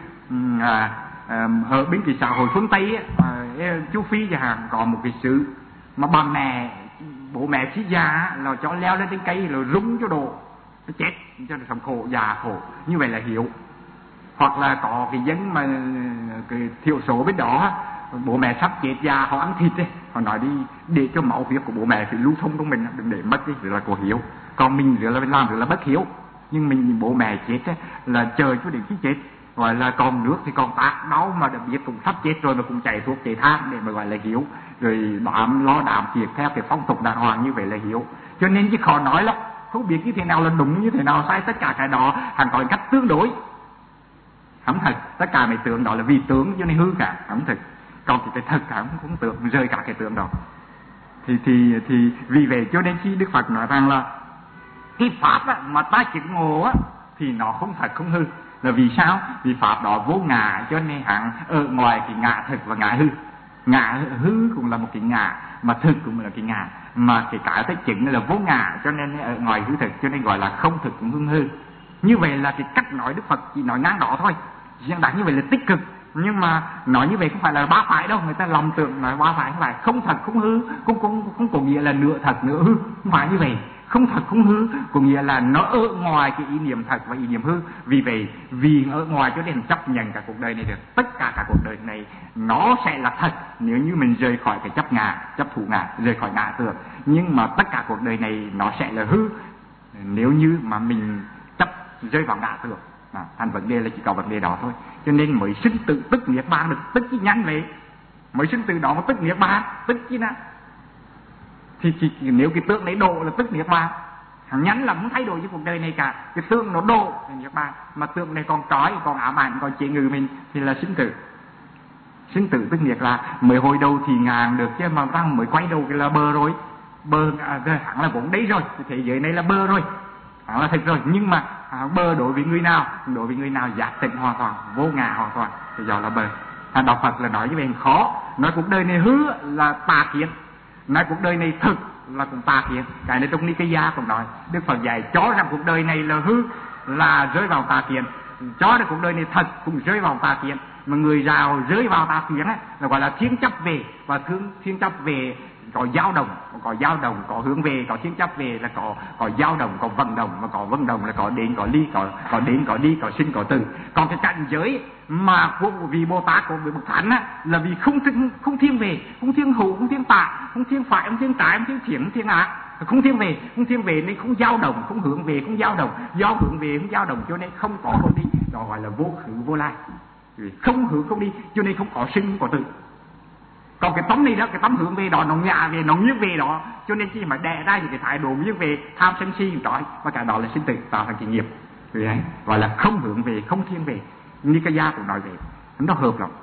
ở bên cái xã hội phương Tây châu Phi chẳng hạn, có một cái sự mà bà mẹ, bố mẹ khi già là cho leo lên trên cây rồi rung cho đồ, nó chết cho nó sống khổ, già khổ, như vậy là hiểu. Hoặc là có cái dân mà cái thiểu số bên đó, bố mẹ sắp chết già họ ăn thịt ấy, họ nói đi để cho máu huyết của bố mẹ phải lưu thông trong mình, đừng để mất đi, là có hiểu. Còn mình là làm là bất hiếu, nhưng mình bố mẹ chết ấy, là chờ cho đến khi chết, gọi là còn nước thì còn tát đau mà đã biết cũng sắp chết rồi mà cũng chạy thuốc chạy thang để mà gọi là hiếu, rồi đám lo đám việc theo cái phong tục đàng hoàng, như vậy là hiếu. Cho nên chứ khó nói lắm, không biết như thế nào là đúng, như thế nào sai, tất cả cái đó hẳn có cách tương đối, không thật. Tất cả mấy tượng đó là vì tướng cho nên hư cả, không thực. Còn cái thật cả không tượng, rơi cả cái tượng đó. Thì vì vậy cho nên khi Đức Phật nói rằng là cái pháp á, mà ta chứng ngộ á, thì nó không thật không hư. Là vì sao? Vì pháp đó vô ngã, cho nên hẳn ở ngoài cái ngã thực và ngã hư. Ngã hư cũng là một cái ngã, mà thực cũng là cái ngã, mà cái ta chứng là vô ngã, cho nên ở ngoài hư thực, cho nên gọi là không thực cũng không hư. Như vậy là cái cách nói Đức Phật chỉ nói ngang đó thôi, diễn đạt như vậy là tích cực. Nhưng mà nói như vậy không phải là ba phải đâu, người ta lầm tưởng nói ba phải, không phải. Không thật không hư không có nghĩa là nửa thật nửa hư, không phải như vậy. Không thật không hư có nghĩa là nó ở ngoài cái ý niệm thật và ý niệm hư. Vì vậy, vì ở ngoài cho nên chấp nhận cả cuộc đời này được. Tất cả cuộc đời này nó sẽ là thật nếu như mình rời khỏi cái chấp ngã, chấp thủ ngã, rời khỏi ngã tưởng. Nhưng mà tất cả cuộc đời này nó sẽ là hư nếu như mà mình chấp rơi vào ngã tưởng. Thành vấn đề là chỉ có vấn đề đó thôi. Cho nên mới sinh tử tức niết bàn được, tức chi nhanh vậy. Mới sinh tử đó mà tức niết bàn, tức chi nào? Thì nếu cái tượng đấy độ là tức niết bàn, thằng nhắn là không thay đổi với cuộc đời này cả. Cái tượng nó độ là niết bàn, mà tượng này còn trói, còn ám ảnh, còn chế ngự mình thì là sinh tử. Sinh tử tức niết là mới hồi đầu thì ngàn được chứ mà răng mới quay đầu cái là bờ rồi. Bờ hẳn là vốn đấy rồi, thì thế giới này là bờ rồi, hẳn là thật rồi. Nhưng mà bờ đối với người nào? Đối với người nào giác tỉnh hoàn toàn, vô ngã hoàn toàn thì đó là bờ. Đạo Phật là nói với mình khó, nói cuộc đời này hư là tà kiến, nói cuộc đời này thực là cũng tà kiến. Cái này trong Nikaya cũng nói, Đức Phật dạy cho rằng cuộc đời này là hư là rơi vào tà kiến, cho rằng cuộc đời này thật cũng rơi vào tà kiến. Mà người giàu rơi vào tà kiến ấy, là gọi là thiên chấp về, và thiên chấp về có dao động, có hướng về, có thiên chấp về là có dao động, có vận động, mà có vận động là có đến có ly, có đến có đi, có sinh có tử. Còn cái cảnh giới mà của vị Bồ Tát, của vị Bậc Thánh á, là vì không thiên về, không thiên hữu, không thiên tả, không thiên phải, không thiên trái, không thiên thiện, không thiên ác, không thiên về nên không dao động, không hướng về, không dao động, do hướng về không dao động cho nên không có không đi, đó gọi là vô khứ vô lai. Không hướng không đi cho nên không có sinh không có tử. Còn cái tâm này đó, cái tâm hướng về đó, nó ngã về, nó nghiêng về đó, cho nên khi mà đẻ ra những cái thái độ nghiêng về tham sân si trói, và cái đó là sinh tử tạo thành cái nghiệp, gọi là không hướng về, không thiên về. Như cái gia cũng nói về, nó hợp lắm.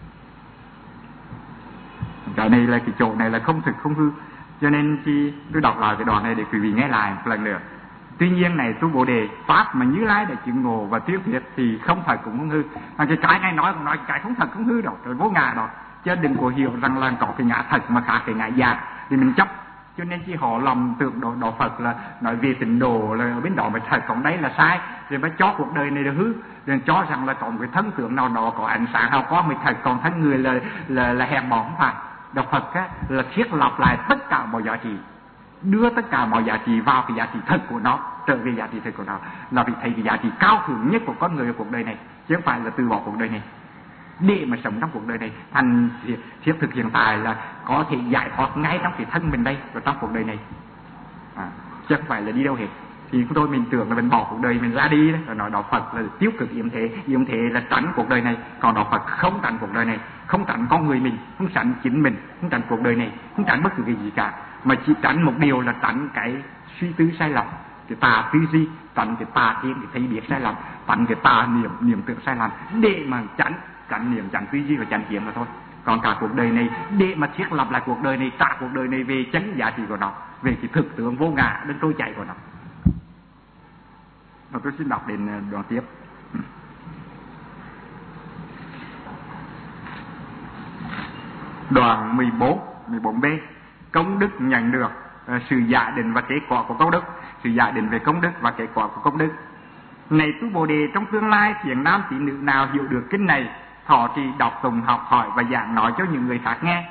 Cái này là cái chỗ này là không thực không hư, cho nên khi tôi đọc lại cái đoạn này để quý vị nghe lại một lần nữa. Tuy nhiên này tu Bồ Đề pháp mà Như Lai đã chứng ngộ và thuyết thuyết thì không thật cũng không hư. Cái này nói cũng nói cái không thật không hư đâu, rồi vô ngã đó. Chứ đừng có hiểu rằng là có cái ngã thật mà khác cái ngã giả thì mình chấp. Cho nên khi họ lầm tưởng đạo Phật là nói về tịnh độ là ở bên đó mới thật, còn đấy là sai. Rồi mới cho cuộc đời này là hư, rồi cho rằng là có một cái thân tượng nào đó có ánh sáng hào quang mới thật, còn thân người là hèn mọn không phải. Đạo Phật á, là thiết lập lại tất cả mọi giá trị, đưa tất cả mọi giá trị vào cái giá trị thật của nó, trở về giá trị thật của nó, là vì thấy cái giá trị cao thượng nhất của con người ở cuộc đời này, chứ không phải là từ bỏ cuộc đời này để mà sống trong cuộc đời này. Thành thiết thực hiện tại là có thể giải thoát ngay trong cái thân mình đây và trong cuộc đời này, chứ không phải là đi đâu hết. Thì tôi mình tưởng là mình bỏ cuộc đời mình ra đi đấy, rồi nói đạo Phật là tiêu cực yếm thế là tránh cuộc đời này, còn đạo Phật không tránh cuộc đời này, không tránh con người mình, không tránh chính mình, không tránh cuộc đời này, không tránh bất cứ cái gì cả, mà chỉ tránh một điều là tránh cái suy tư sai lầm, cái tà tư duy, tránh cái tà kiến, cái thấy biết sai lầm, tránh cái tà niệm tưởng sai lầm, để mà tránh niệm, tránh tư duy và tránh kiến mà thôi. Còn cả cuộc đời này để mà thiết lập lại cuộc đời này, trả cuộc đời này về chân giá trị của nó, về cái thực tướng vô ngã đến trôi chảy của nó. Và tôi xin đọc đến đoạn tiếp. Đoạn 14b, công đức nhận được, sự giả định và kết quả của công đức, sự giả định về công đức và kết quả của công đức. Này tu Bồ Đề, trong tương lai thiện nam tỷ nữ nào hiểu được kinh này, thọ trì đọc tùng học hỏi và giảng nói cho những người khác nghe.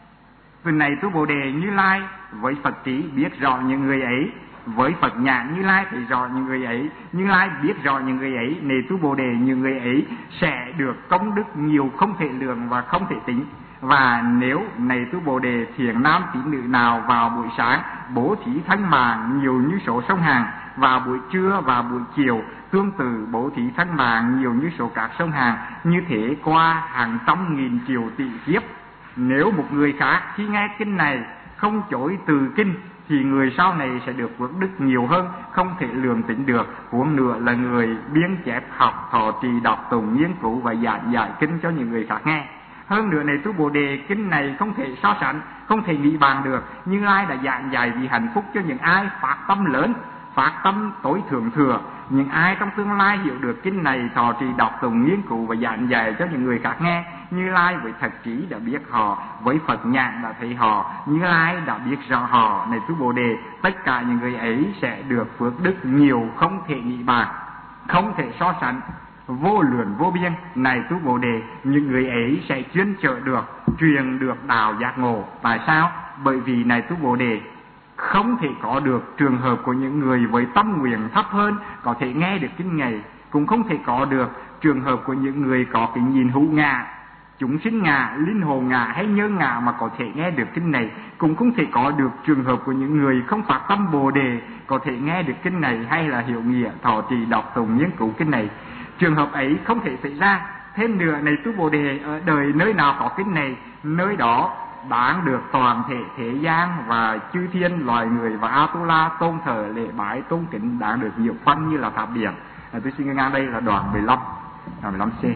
Từ này tu Bồ Đề, Như Lai với Phật trí biết rõ những người ấy, với Phật nhãn Như Lai thấy rõ những người ấy, Như Lai biết rõ những người ấy. Này tu Bồ Đề, những người ấy sẽ được công đức nhiều không thể lường và không thể tính. Và nếu này tu Bồ Đề, thiện nam tỷ nữ nào vào buổi sáng bố thí thân mạng nhiều như số sông Hằng, vào buổi trưa và buổi chiều tương tự bố thí thân mạng nhiều như số các sông Hằng, như thế qua hàng trăm nghìn triệu tỷ kiếp. Nếu một người khác khi nghe kinh này không chối từ kinh, thì người sau này sẽ được phước đức nhiều hơn, không thể lường tính được. Huống nữa là người biên chép học, thọ trì đọc tùng, nghiên cứu và giảng giải kinh cho những người khác nghe. Hơn nữa này tu Bồ Đề, kinh này không thể so sánh, không thể nghĩ bàn được. Như Lai đã giảng dạy vì hạnh phúc cho những ai phát tâm lớn, phát tâm tối thượng thừa. Những ai trong tương lai hiểu được kinh này, thọ trì đọc tùng, nghiên cứu và giảng dạy cho những người khác nghe. Như Lai với thật trí đã biết họ, với Phật nhãn đã thấy họ, Như Lai đã biết rõ họ. Này tu Bồ Đề, tất cả những người ấy sẽ được phước đức nhiều không thể nghĩ bàn, không thể so sánh, vô lượng vô biên. Này tu Bồ Đề, những người ấy sẽ chuyên trợ được, truyền được đạo giác ngộ. Tại sao? Bởi vì này tu Bồ Đề, không thể có được trường hợp của những người với tâm nguyện thấp hơn có thể nghe được kinh này, cũng không thể có được trường hợp của những người có cái nhìn hữu ngã, chúng sinh ngã, linh hồn ngã hay nhân ngã mà có thể nghe được kinh này, cũng không thể có được trường hợp của những người không phát tâm Bồ Đề có thể nghe được kinh này hay là hiểu nghĩa, thọ trì đọc tùng, nghiên cứu kinh này. Trường hợp ấy không thể xảy ra. Thêm nữa này tu Bồ Đề, ở đời nơi nào có kinh này, nơi đó đáng được toàn thể thế gian và chư thiên loài người và Atula tôn thờ lễ bái tôn kính, đáng được nhiều phân như là tháp điện. Tôi xin ngang đây là đoạn 15, đoạn 15C.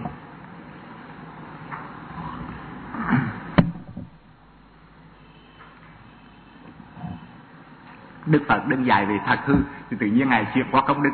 Đức Phật đừng dạy về thật hư thì tự nhiên ngài chuyển qua công đức,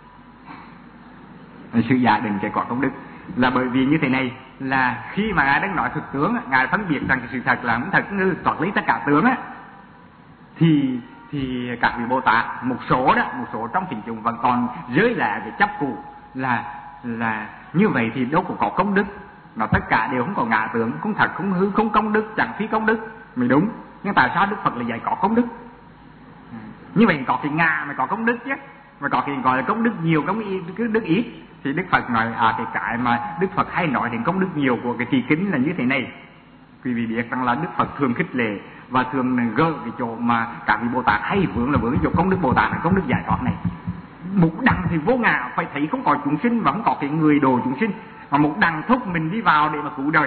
sự giả định cái quả công đức. Là bởi vì như thế này, là khi mà ngài đang nói thực tướng, ngài phân biệt rằng cái sự thật là không thật hư, toát lý tất cả tướng á, thì các vị Bồ Tát một số trong thính chúng vẫn còn rơi lại cái chấp cụ là như vậy thì đâu có công đức, nó tất cả đều không có ngã tướng, không thật không hư, không công đức, chẳng phi công đức mới đúng. Nhưng tại sao Đức Phật lại dạy có công đức? Như vậy có cái ngã mà có công đức chứ, mà có cái gọi là công đức nhiều, công đức ít. Thì Đức Phật nói cái mà Đức Phật hay nói đến công đức nhiều của cái kỳ kính là như thế này. Quý vị biết rằng là Đức Phật thường khích lệ và thường gỡ cái chỗ mà các vị Bồ Tát hay vướng là vướng cái chỗ công đức Bồ Tát là công đức giải thoát này. Mục đằng thì vô ngã, phải thấy không có chúng sinh và không có cái người đồ chúng sinh, mà mục đằng thúc mình đi vào để mà cứu đời.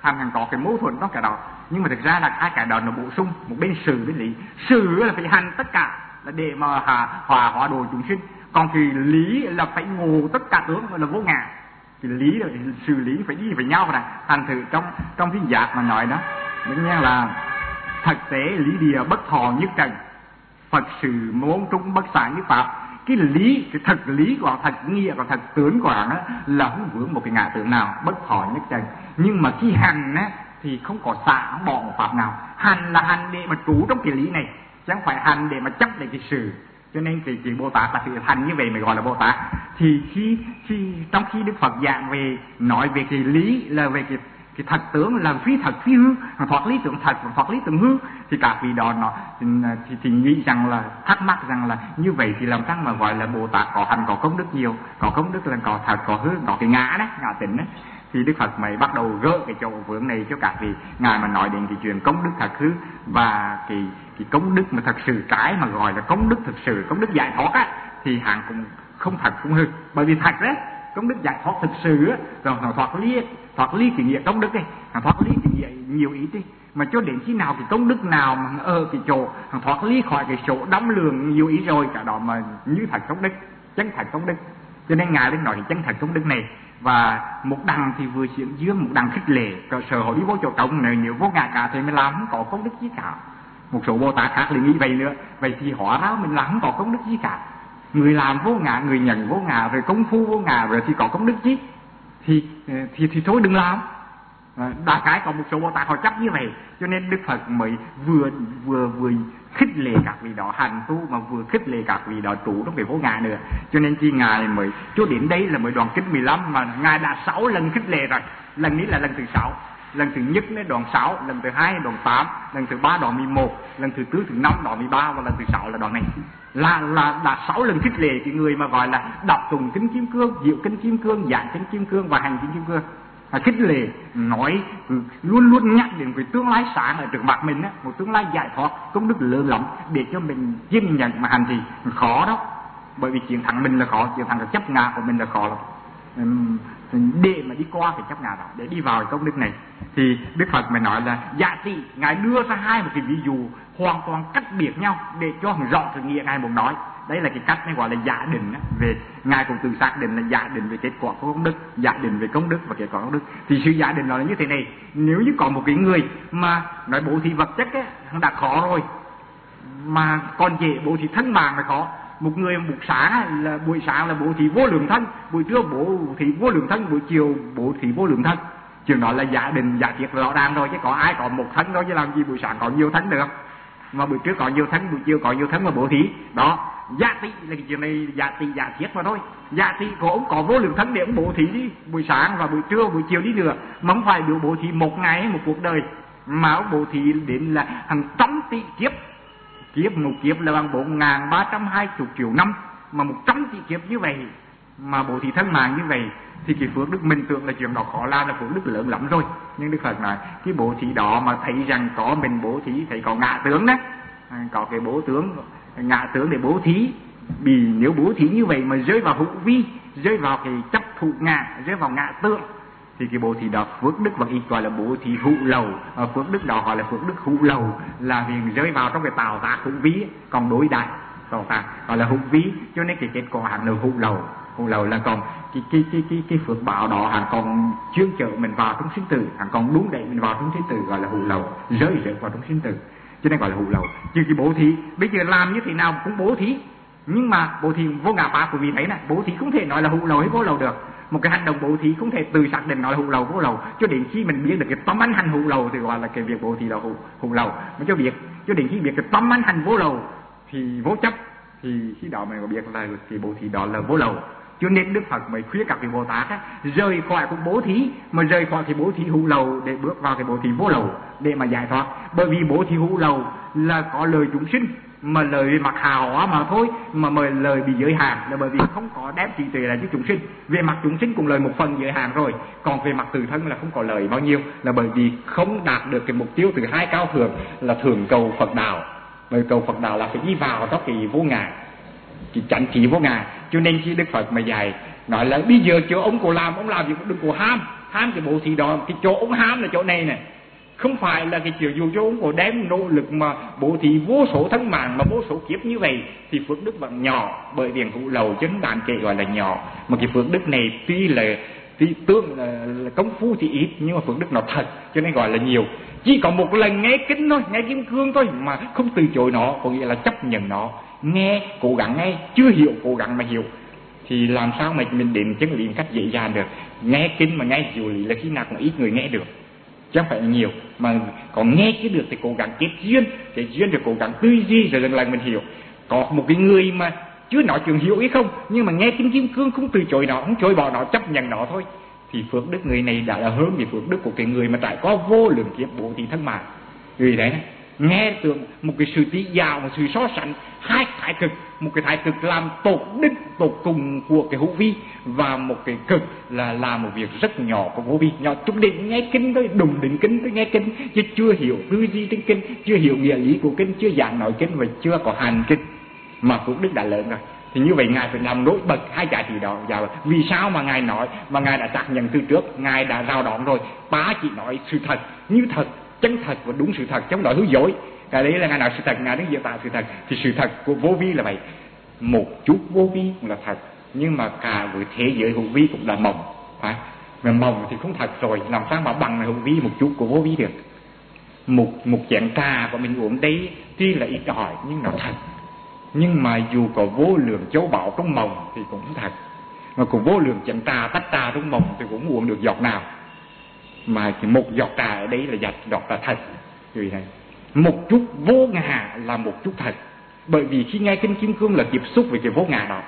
Thành có cái mâu thuẫn đó cái đó, nhưng mà thực ra là hai cái đó nó bổ sung, một bên sự với lý. Sự là phải hành tất cả là để mà hóa độ chúng sinh, còn cái lý là phải ngộ tất cả tướng, gọi là vô ngã. Cái lý là sự lý phải đi với nhau này. Thành thử trong cái giác mà nói đó, đương nhiên là thực tế lý địa bất thọ nhất trần, Phật sự môn trung bất sản như pháp. Cái lý, cái thật lý của thật nghĩa của thật tướng của hắn là không vướng một cái ngã tưởng nào, bất thọ nhất trần. Nhưng mà khi hành á thì không có xả, không bỏ một pháp nào. Hành là hành để mà trú trong cái lý này, chứ không phải hành để mà chấp lấy cái sự. Cho nên cái Bồ Tát là sự hành như vậy mới gọi là Bồ Tát. Thì trong khi Đức Phật giảng về, nói về cái lý là về cái thật tướng là phi thật phi hư, thoát lý tưởng thật và thoát lý tưởng hư, thì các vị đó nó thì nghĩ rằng là thắc mắc rằng là như vậy thì làm sao mà gọi là Bồ Tát có hành có công đức nhiều, có công đức là có thật có hư, có cái ngã đấy, ngã tịnh đấy. Thì Đức Phật mới bắt đầu gỡ cái chỗ vướng này cho các vị. Ngài mà nói đến cái chuyện công đức thật hư và cái công đức mà thật sự, cái mà gọi là công đức thực sự, công đức giải thoát á, thì hàng cũng không thật không hư. Bởi vì thật đấy, công đức giải thoát thực sự á, rồi nó thoát ly cái nghĩa công đức ấy, thoát ly cái nghĩa nhiều ý đi. Mà cho đến khi nào cái công đức nào mà ở cái chỗ thoát ly khỏi cái chỗ đóng lường nhiều ý rồi, cả đó mà như thật công đức, chân thật công đức. Cho nên Ngài đến nói cái chân thật công đức này. Và một đằng thì vừa diễn dương, một đằng khích lệ, cơ sở hội đi vô chỗ trống này, nếu vô ngã cả thì mình làm không có công đức gì cả. Một số Bồ Tát khác lại nghĩ vậy nữa, vậy thì hóa ra mình làm không có công đức gì cả. Người làm vô ngã, người nhận vô ngã, rồi công phu vô ngã, rồi thì có công đức chứ. Thì thôi đừng làm. Đại cái có một số Bồ Tát họ chấp như vậy, cho nên Đức Phật mới vừa khích lệ các vị đó hành tu, mà vừa khích lệ các vị đó trụ trong cái vô ngã nữa. Cho nên khi Ngài mới cho đến đây là mới đoạn kinh 15 mà Ngài đã 6 lần khích lệ rồi. Lầnนี้là lần thứ 6. Lần thứ nhất đến đoạn 6, lần thứ 2 đoạn 8, lần thứ 3 đoạn 11, lần thứ 4 thứ 5 đoạn 13 và lần thứ 6 là đoạn này. Là đã 6 lần khích lệ cái người mà gọi là đọc tùng kinh kim cương, diệu kinh kim cương, giảng kinh kim cương và hành kinh kim cương. Khích lệ nói luôn luôn nhắc đến cái tương lai sáng ở trước mặt mình á, một tương lai giải thoát công đức lớn lắm để cho mình chiêm nhận mà hành thì khó đó. Bởi vì chiến thắng mình là khó, chiến thắng cái chấp ngã của mình là khó lắm. Để mà đi qua cái chấp ngã đó, để đi vào cái công đức này thì Đức Phật mới nói là giá trị. Ngài đưa ra hai một cái ví dụ hoàn toàn cách biệt nhau để cho rõ cái nghĩa Ngài muốn nói. Đấy là cái cách này gọi là giả định đó. Về Ngài cũng tự xác định là giả định về kết quả của công đức, giả định về công đức và kết quả công đức. Thì sự giả định nó là như thế này: nếu như có một cái người mà nói bố thí vật chất ấy, đã khó rồi, mà còn dễ bố thí thân mạng là khó. Một người buổi sáng là bố thí vô lượng thân, buổi trưa bố thí vô lượng thân, buổi chiều bố thí vô lượng thân. Chuyện đó là giả định giả thiết rõ ràng rồi, chứ có ai có một thân đó chứ làm gì buổi sáng có nhiều thân được. Mà buổi trước có nhiều thân, buổi chiều có nhiều thân mà bố thí. Đó, giá trị là cái chuyện này giả thiết mà thôi. Giá trị của ông có vô lượng thân để ông bố thí đi, buổi sáng và buổi trưa, buổi chiều đi nữa. Mà không phải được bố thí một ngày hay một cuộc đời, mà ông bố thí đến là hàng trăm tỷ kiếp. Một kiếp là bằng 4.320 triệu năm, mà 100 tỷ kiếp như vậy mà bố thí thân mạng như vậy thì cái phước đức mình tưởng là chuyện đó khó làm, là phước đức lớn lắm rồi. Nhưng Đức Phật nói cái bố thí đó mà thấy rằng có mình bố thí, thấy có ngã tướng đấy, có cái bố tướng ngã tướng để bố thí. Vì nếu bố thí như vậy mà rơi vào hữu vi, rơi vào cái chấp thụ ngã, rơi vào ngã tượng, thì cái bố thí đó phước đức bằng ý gọi là bố thí hữu lầu. Phước đức đó gọi là phước đức hữu lầu, là vì rơi vào trong cái tạo tác hữu vi. Còn đối đại tạo tác gọi là hữu vi, cho nên cái kết quả hẳn là hữu lầu. Hữu lầu là còn cái phước báo đó hẳn còn chuyên chở mình vào trong sinh tử, hẳn còn đúng đẩy mình vào trong sinh tử, gọi là hữu lầu, rơi vào trong sinh tử, cho nên gọi là hữu lầu. Chứ cái bố thí bây giờ làm như thế nào cũng bố thí, nhưng mà bố thí vô ngã pháp của vị thấy này, bố thí không thể nói là hữu lầu hay vô lầu được. Một cái hành động bố thí không thể từ xác định nói là hữu lầu vô lầu, cho đến khi mình biết được cái tấm ánh hành hữu lầu thì gọi là cái việc bố thí là hữu lầu. Mà cho đến khi biết cái tấm ánh hành vô lầu thì vô chấp, thì khi đó mình có biết là cái bố thí đó là vô lầu. Cho nên Đức Phật mới khuyên các vị Bồ Tát á, rời khỏi cái bố thí, mà rời khỏi cái bố thí hữu lầu để bước vào cái bố thí vô lầu để mà giải thoát. Bởi vì bố thí hữu lầu là có lời chúng sinh, mà lời về mặt hào hóa mà thôi, mà lời bị giới hạn là bởi vì không có đem trí tuệ lại cho chúng sinh. Về mặt chúng sinh cũng lời một phần giới hạn rồi, còn về mặt tự thân là không có lời bao nhiêu, là bởi vì không đạt được cái mục tiêu từ hai cao thượng là thường cầu Phật đạo. Bởi cầu Phật đạo là phải đi vào trong cái vô ngã, cái chánh trí vô ngã. Cho nên khi Đức Phật mà dạy nói là bây giờ cho ông có làm, ông làm gì cũng đừng có ham, ham cái bố thí đó. Cái chỗ ông ham là chỗ này này, không phải là cái chuyện dù cho ông có đem nỗ lực mà bố thí vô số thân mạng mà vô số kiếp như vậy thì phước đức vẫn nhỏ, bởi vì hữu lầu chứng đàn kệ gọi là nhỏ. Mà cái phước đức này tuy tương là công phu thì ít, nhưng mà phước đức nó thật cho nên gọi là nhiều. Chỉ có một lần nghe kinh thôi, nghe kim cương thôi mà không từ chối nó, có nghĩa là chấp nhận nó. Nghe, cố gắng nghe, chưa hiểu cố gắng mà hiểu, thì làm sao mà mình đến chân lý một cách dễ dàng được. Nghe kinh mà nghe diệu lý là khi nào cũng ít người nghe được, chứ không phải là nhiều. Mà còn nghe chứ được thì cố gắng kết duyên, cái duyên rồi cố gắng tư duy rồi lần lần mình hiểu. Có một cái người mà chưa nói chuyện hiểu ý không, nhưng mà nghe kinh kim cương không từ chối nó, không chối bỏ nó, chấp nhận nó thôi, thì phước đức người này đã là hơn về phước đức của cái người mà trải qua vô lượng kiếp bố thí thân mạng. Vì đấy này, nghe tưởng một cái sự tỷ giáo, một sự so sánh hai thái cực, một cái thái cực làm tột đích tột cùng của cái hữu vi, và một cái cực là làm một việc rất nhỏ của vô vi. Nhỏ chút định nghe kinh thôi, đùng định kinh thôi nghe kinh, chứ chưa hiểu tư duy trên kinh, chưa hiểu nghĩa lý của kinh, chưa giảng nói kinh và chưa có hành kinh, mà phước đức đã lớn rồi. Thì như vậy ngài phải làm nổi bật hai giá trị đó. Vì sao mà ngài nói, mà ngài đã xác nhận từ trước, ngài đã rao đón rồi. Ba chỉ nói sự thật, như thật, chân thật và đúng sự thật, chống đối hứa dối. Cái đấy là ngài nói sự thật, ngài đứng diễn tả sự thật. Thì sự thật của vô vi là vậy, một chút vô vi cũng là thật, nhưng mà cả với thế giới hữu vi cũng là mộng. Mà mộng thì không thật rồi, làm sao mà bằng hữu vi một chút của vô vi được. Một chén trà của mình uống đấy tuy là ít ỏi nhưng nó thật. Nhưng mà dù có vô lượng châu báu trong mộng thì cũng thật, mà cũng vô lượng chén trà tách trà trong mộng thì cũng uống được giọt nào. Mà chỉ một giọt trà ở đấy là giọt trà thật. Vì này, một chút vô ngã là một chút thật. Bởi vì khi nghe kinh kim cương là tiếp xúc với cái vô ngã đó,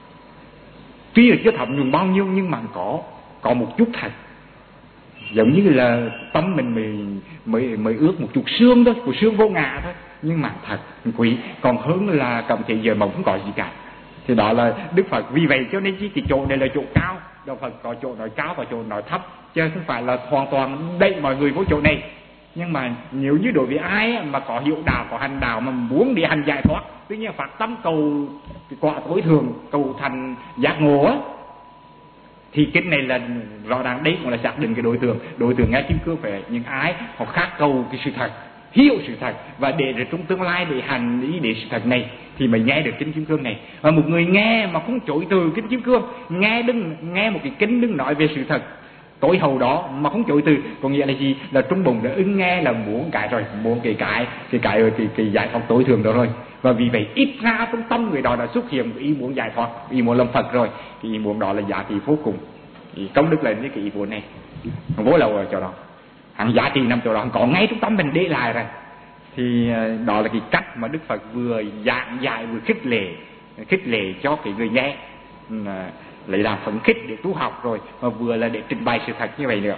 tuy là chưa thẩm nhuần bao nhiêu nhưng mà có một chút thật. Giống như là tâm mình mới ước một chút xương thôi, một xương vô ngã thôi, nhưng mà thật quý, còn hơn là cầm thế giới mộng không có gì cả. Thì đó là Đức Phật. Vì vậy cho nên cái chỗ này là chỗ cao. Đạo Phật có chỗ nói cao và chỗ nói thấp, chứ không phải là hoàn toàn đẩy mọi người vô chỗ này. Nhưng mà nếu như đối với ai mà có hiệu đạo, có hành đạo mà muốn đi hành giải thoát, tuy nhiên phát tâm cầu cái quả tối thường, cầu thành giác ngộ á, thì kinh này là rõ ràng đấy cũng là xác định cái đối tượng nghe kim cương phải những ai họ khát cầu cái sự thật, hiểu sự thật, và để rồi trong tương lai để hành ý để sự thật này thì mới nghe được kinh kim cương này. Và một người nghe mà không chối từ kinh kim cương, nghe một cái kinh đừng nói về sự thật tối hậu đó mà không chối từ, có nghĩa là gì? Là trong bụng đã ưng nghe là muốn cái rồi, muốn cái giải thoát tối thường đó rồi. Và vì vậy ít ra trong tâm người đó đã xuất hiện ý muốn giải thoát, ý muốn làm Phật rồi. Cái ý muốn đó là giá trị vô cùng, công đức lên với cái ý muốn này vô lậu ở chỗ đó, hẳn giá trị nằm chỗ đó, có ngay trong tâm mình để lại rồi. Thì đó là cái cách mà Đức Phật vừa giảng dạy vừa khích lệ cho cái người nghe, lấy làm phấn khích để tu học rồi, mà vừa là để trình bày sự thật như vậy nữa.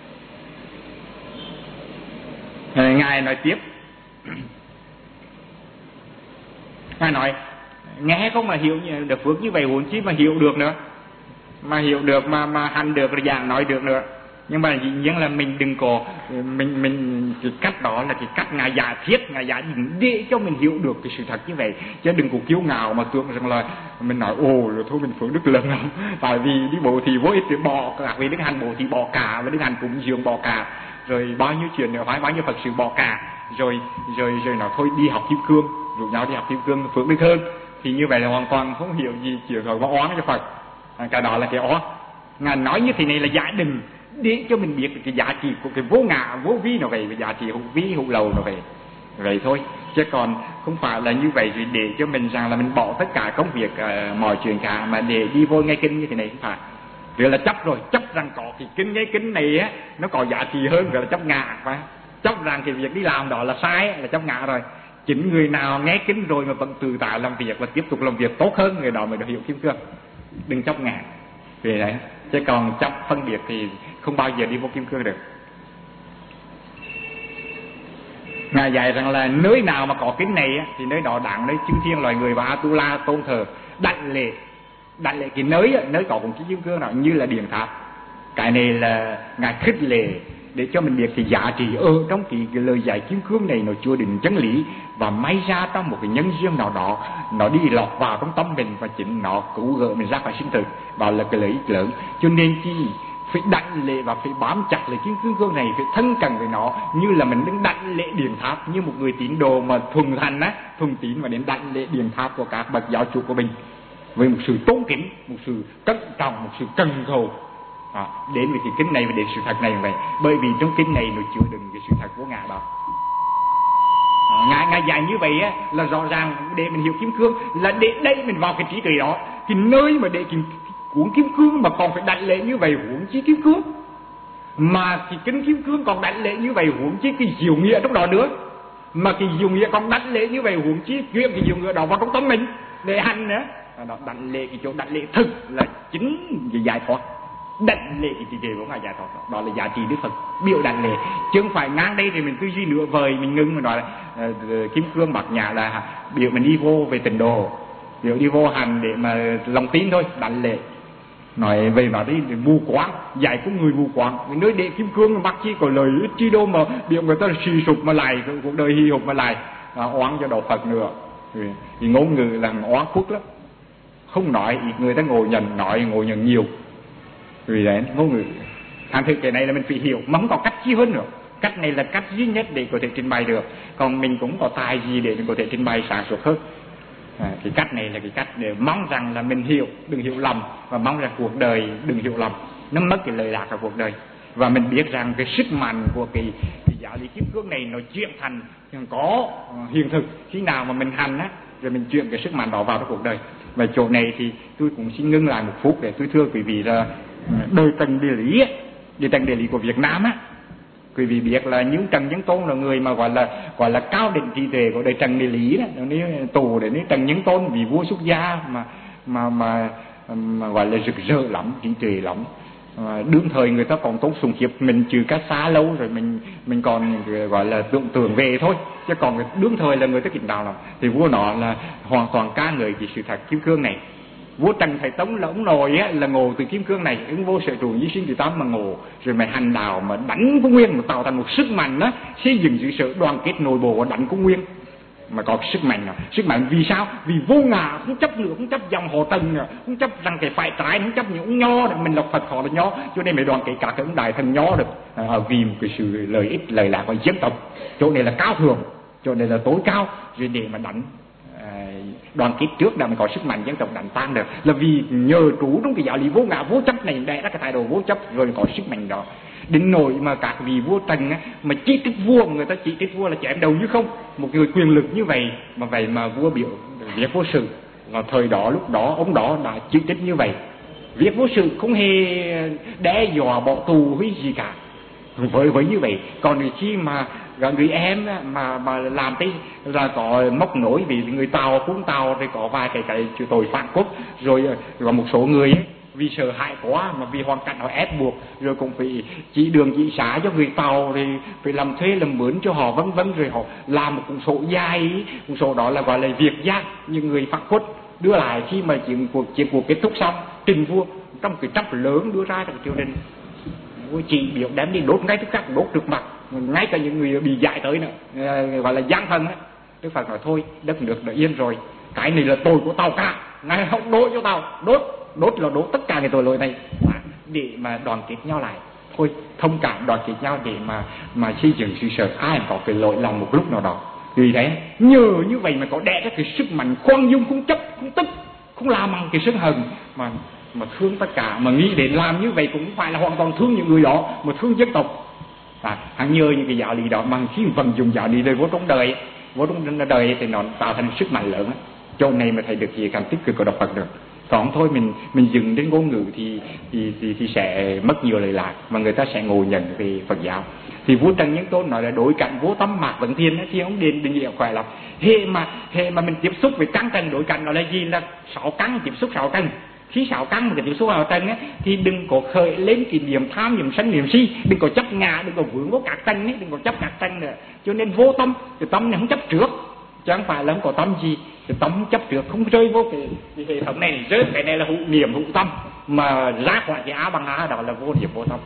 Ngài nói tiếp, Ngài nói nghe không mà hiểu được phước như vậy, huống chi mà hiểu được nữa, mà hiểu được mà hành được rồi giảng nói được nữa. Nhưng mà dĩ nhiên là mình đừng có mình cái cách đó là cái cách Ngài giả thiết, Ngài giả định để cho mình hiểu được cái sự thật như vậy, chứ đừng có kiêu ngạo mà tưởng rằng là mình nói rồi thôi mình phước đức lớn lắm, tại vì đi bộ thì vô ích thì bỏ cả, vì đức hành bộ thì bỏ cả, và đức hành cúng dường bỏ cả, rồi bao nhiêu chuyện nữa, phải bao nhiêu Phật sự bỏ cả, rồi nói thôi đi học kim cương, rủ nhau đi học kim cương phước đức hơn. Thì như vậy là hoàn toàn không hiểu gì, chuyện rồi có oán cho Phật. Cái đó là cái oán. Ngài nói như thế này là giải định để cho mình biết cái giá trị của cái vô ngã vô vi nó vậy, và giá trị hữu vi hữu lầu nó vậy thôi, chứ còn không phải là như vậy để cho mình rằng là mình bỏ tất cả công việc mọi chuyện cả mà để đi vô nghe kinh như thế này. Không phải, rồi là chấp rồi, chấp rằng có cái kinh nghe kinh này á nó có giá trị hơn, rồi là chấp ngã, phải chấp rằng cái việc đi làm đó là sai, là chấp ngã rồi. Chính người nào nghe kinh rồi mà vẫn tự tại làm việc và tiếp tục làm việc tốt hơn, người đó mới được hiểu kim cương. Đừng chấp ngã về đấy, chứ còn chấp phân biệt thì không bao giờ đi vô kim cương được. Ngài dạy rằng là nơi nào mà có kinh này á, thì nơi đó đáng nơi chư thiên loài người và Atula tôn thờ, đảnh lễ cái nơi có cũng kim cương nào như là điện tháp. Cái này là Ngài khích lệ để cho mình biết cái giá trị ở trong cái lời dạy kim cương này nó chứa đựng chân lý, và may ra trong một cái nhân duyên nào đó nó đi lọt vào trong tâm mình, và chính nó cứu gỡ mình ra khỏi sinh tử. Đó là cái lợi ích lớn. Cho nên phải đảnh lễ và phải bám chặt lại kim cương này, phải thân cận với nó như là mình đứng đảnh lễ điện tháp, như một người tín đồ mà thuần thành á, thuần tín và đến đảnh lễ điện tháp của các bậc giáo chủ của mình với một sự tôn kính, một sự cẩn trọng, một sự cần cầu. Đến với cái kinh này và đến sự thật này vậy, bởi vì trong kinh này nó chứa đựng cái sự thật vô ngã đó. Ngài dạy như vậy á, là rõ ràng để mình hiểu kim cương là để đây mình vào cái trí tuệ đó, cái nơi mà để cuốn kim cương mà còn phải đảnh lễ như vậy, huống chi kim cương mà cái kinh kim cương còn đảnh lễ như vậy, huống chi cái diệu nghĩa trong đó nữa, mà cái diệu nghĩa còn đảnh lễ như vậy, huống chi chuyện cái diệu nghĩa đó vào trong tâm mình để hành nữa. Đó, đảnh lễ cái chỗ đảnh lễ thực là chính cái giải thoát. Đảnh lễ cái gì của ngài giải thoát đó là giá trị Đức Phật biểu đảnh lễ, chứ không phải ngang đây thì mình tư duy nửa vời mình ngưng mà nói là kim cương bát nhã là biểu mình đi vô về tịnh độ, biểu đi vô hành để mà lòng tin thôi. Đảnh lễ nói về nó đi mù quáng, dạy của người mù quáng, nơi để kim cương bác chi có lời ít chi đâu mà biểu người ta suy sụp mà lại cuộc đời hi hục mà lại oán cho đạo Phật nữa. Thì ngôn ngữ là oán khuất lắm, không nói ít người ta ngồi nhận, nói ngồi nhận nhiều. Vì đấy ngôn ngữ thành thực cái này là mình phải hiểu, mà không có cách chi hơn nữa. Cách này là cách duy nhất để có thể trình bày được, còn mình cũng có tài gì để mình có thể trình bày sáng suốt hơn. Cái cách này là cái cách để mong rằng là mình hiểu, đừng hiểu lầm, và mong rằng cuộc đời đừng hiểu lầm, nó mất cái lời lạc của cuộc đời. Và mình biết rằng cái sức mạnh của cái giáo lý kim cương này nó chuyển thành có hiện thực khi nào mà mình hành á, rồi mình chuyển cái sức mạnh đó vào trong cuộc đời. Và chỗ này thì tôi cũng xin ngưng lại một phút để tôi thưa quý vị là đời Trần Địa Lý ấy, đời Trần Địa Lý của Việt Nam á, quý vị biết là những Trần Nhân Tôn là người mà gọi là cao đỉnh trí tuệ của đời Trần Địa Lý đó, nếu tù để Trần Nhân Tôn vì vua xuất gia mà gọi là rực rỡ lắm, trí tuệ lắm. Đương thời người ta còn tôn sùng khiếp mình, trừ các xa lâu rồi mình còn gọi là tưởng về thôi, chứ còn đương thời là người ta kính đạo lắm. Thì vua nó là hoàn toàn ca ngợi cái sự thật kim cương này. Vua Trần Thái Tông là ông nội á, là ngộ từ kim cương này, ứng vô sở trụ nhi sinh từ tâm mà ngộ, rồi mày hành đạo mà đánh Cung Nguyên mà tạo thành một sức mạnh đó, xây dựng sự sở đoàn kết nội bộ và đánh Cung Nguyên mà có sức mạnh nào. Sức mạnh vì sao? Vì vô ngã, không chấp nữa, không chấp dòng họ Tần nữa, không chấp rằng cái phải trái, không chấp những ông nho, mình là Phật họ là nho, cho nên mày đoàn kết cả cái ông đại thần nho được, vì một cái sự lợi ích lợi lạc của dân tộc. Chỗ này là cao thượng, chỗ này là tối cao, rồi để mà đánh đoàn kết trước đã mới có sức mạnh dân tộc đánh tan được, là vì nhờ trú trong cái giáo lý vô ngã vô chấp này để ra cái thái độ vô chấp rồi có sức mạnh đó. Đến nỗi mà các vị vua Trần á, mà chỉ trích vua, người ta chỉ trích vua là chém đầu như không, một người quyền lực như vậy mà vua biểu viết vô sự, và thời đó lúc đó ông đó đã chỉ trích như vậy, viết vô sự không hề đe dọa bỏ tù hay gì cả với như vậy. Còn khi mà người em mà làm cái là có móc nối vì người Tàu cuốn Tàu thì có vài cái tội phản quốc, rồi một số người ấy, vì sợ hãi quá mà vì hoàn cảnh họ ép buộc rồi cũng phải chỉ đường chỉ xá cho người Tàu, thì phải làm thuê làm mướn cho họ vân vân, rồi họ làm một cuốn sổ dài, cuốn sổ đó là gọi là việc giác những người phản quốc đưa lại khi mà chiến cuộc kết thúc xong, trình vua trong cái trắp lớn đưa ra trong triều đình. Vua chỉ biểu đem đi đốt ngay tức khắc, đốt trước mặt ngay cả những người bị dại tới nữa, gọi là gian thần ấy. Đức Phật nói thôi đất nước đã yên rồi, cái này là tội của tao cả, ngài không đốt cho tao, đốt là đốt tất cả cái tội lỗi này để mà đoàn kết nhau lại thôi, thông cảm đoàn kết nhau để mà xây dựng sự sợ ai có cái lỗi lòng một lúc nào đó. Vì thế nhờ như vậy mà có đẻ ra cái sức mạnh khoan dung, không chấp, không tức, không làm bằng cái sức hờn mà thương tất cả, mà nghĩ đến làm như vậy cũng không phải là hoàn toàn thương những người đó mà thương dân tộc. Hắn nhờ những cái giáo lý đó mà khi vận dụng giáo lý vô trong đời thì nó tạo thành sức mạnh lớn. Chỗ này mà thấy được gì càng tích cực của đạo Phật được. Còn thôi mình dừng đến ngôn ngữ thì sẽ mất nhiều lời lạc và người ta sẽ ngồi nhận về Phật giáo. Thì vua Trần Nhân Tôn nói là đối cảnh vô tâm mạc vận thiên thì ông định nghĩa khỏe lắm. Hệ mà mình tiếp xúc với căn trần đối cảnh đó là gì? Là 6 căn tiếp xúc 6 căn. Khi 6 căn mà cái tiếp xúc vào trần thì đừng có khởi lên cái niệm tham, niệm sân, niệm si, đừng có chấp ngã, đừng có vướng vào các trần đừng có chấp các trần nữa. Cho nên vô tâm, cái tâm này không chấp trước, chứ không phải là không có tâm gì. Cái tâm không chấp trước, không rơi vô cái hệ thống này, rơi cái này là hữu niệm hữu tâm, mà ra khỏi cái á bằng á đó là vô niệm vô tâm,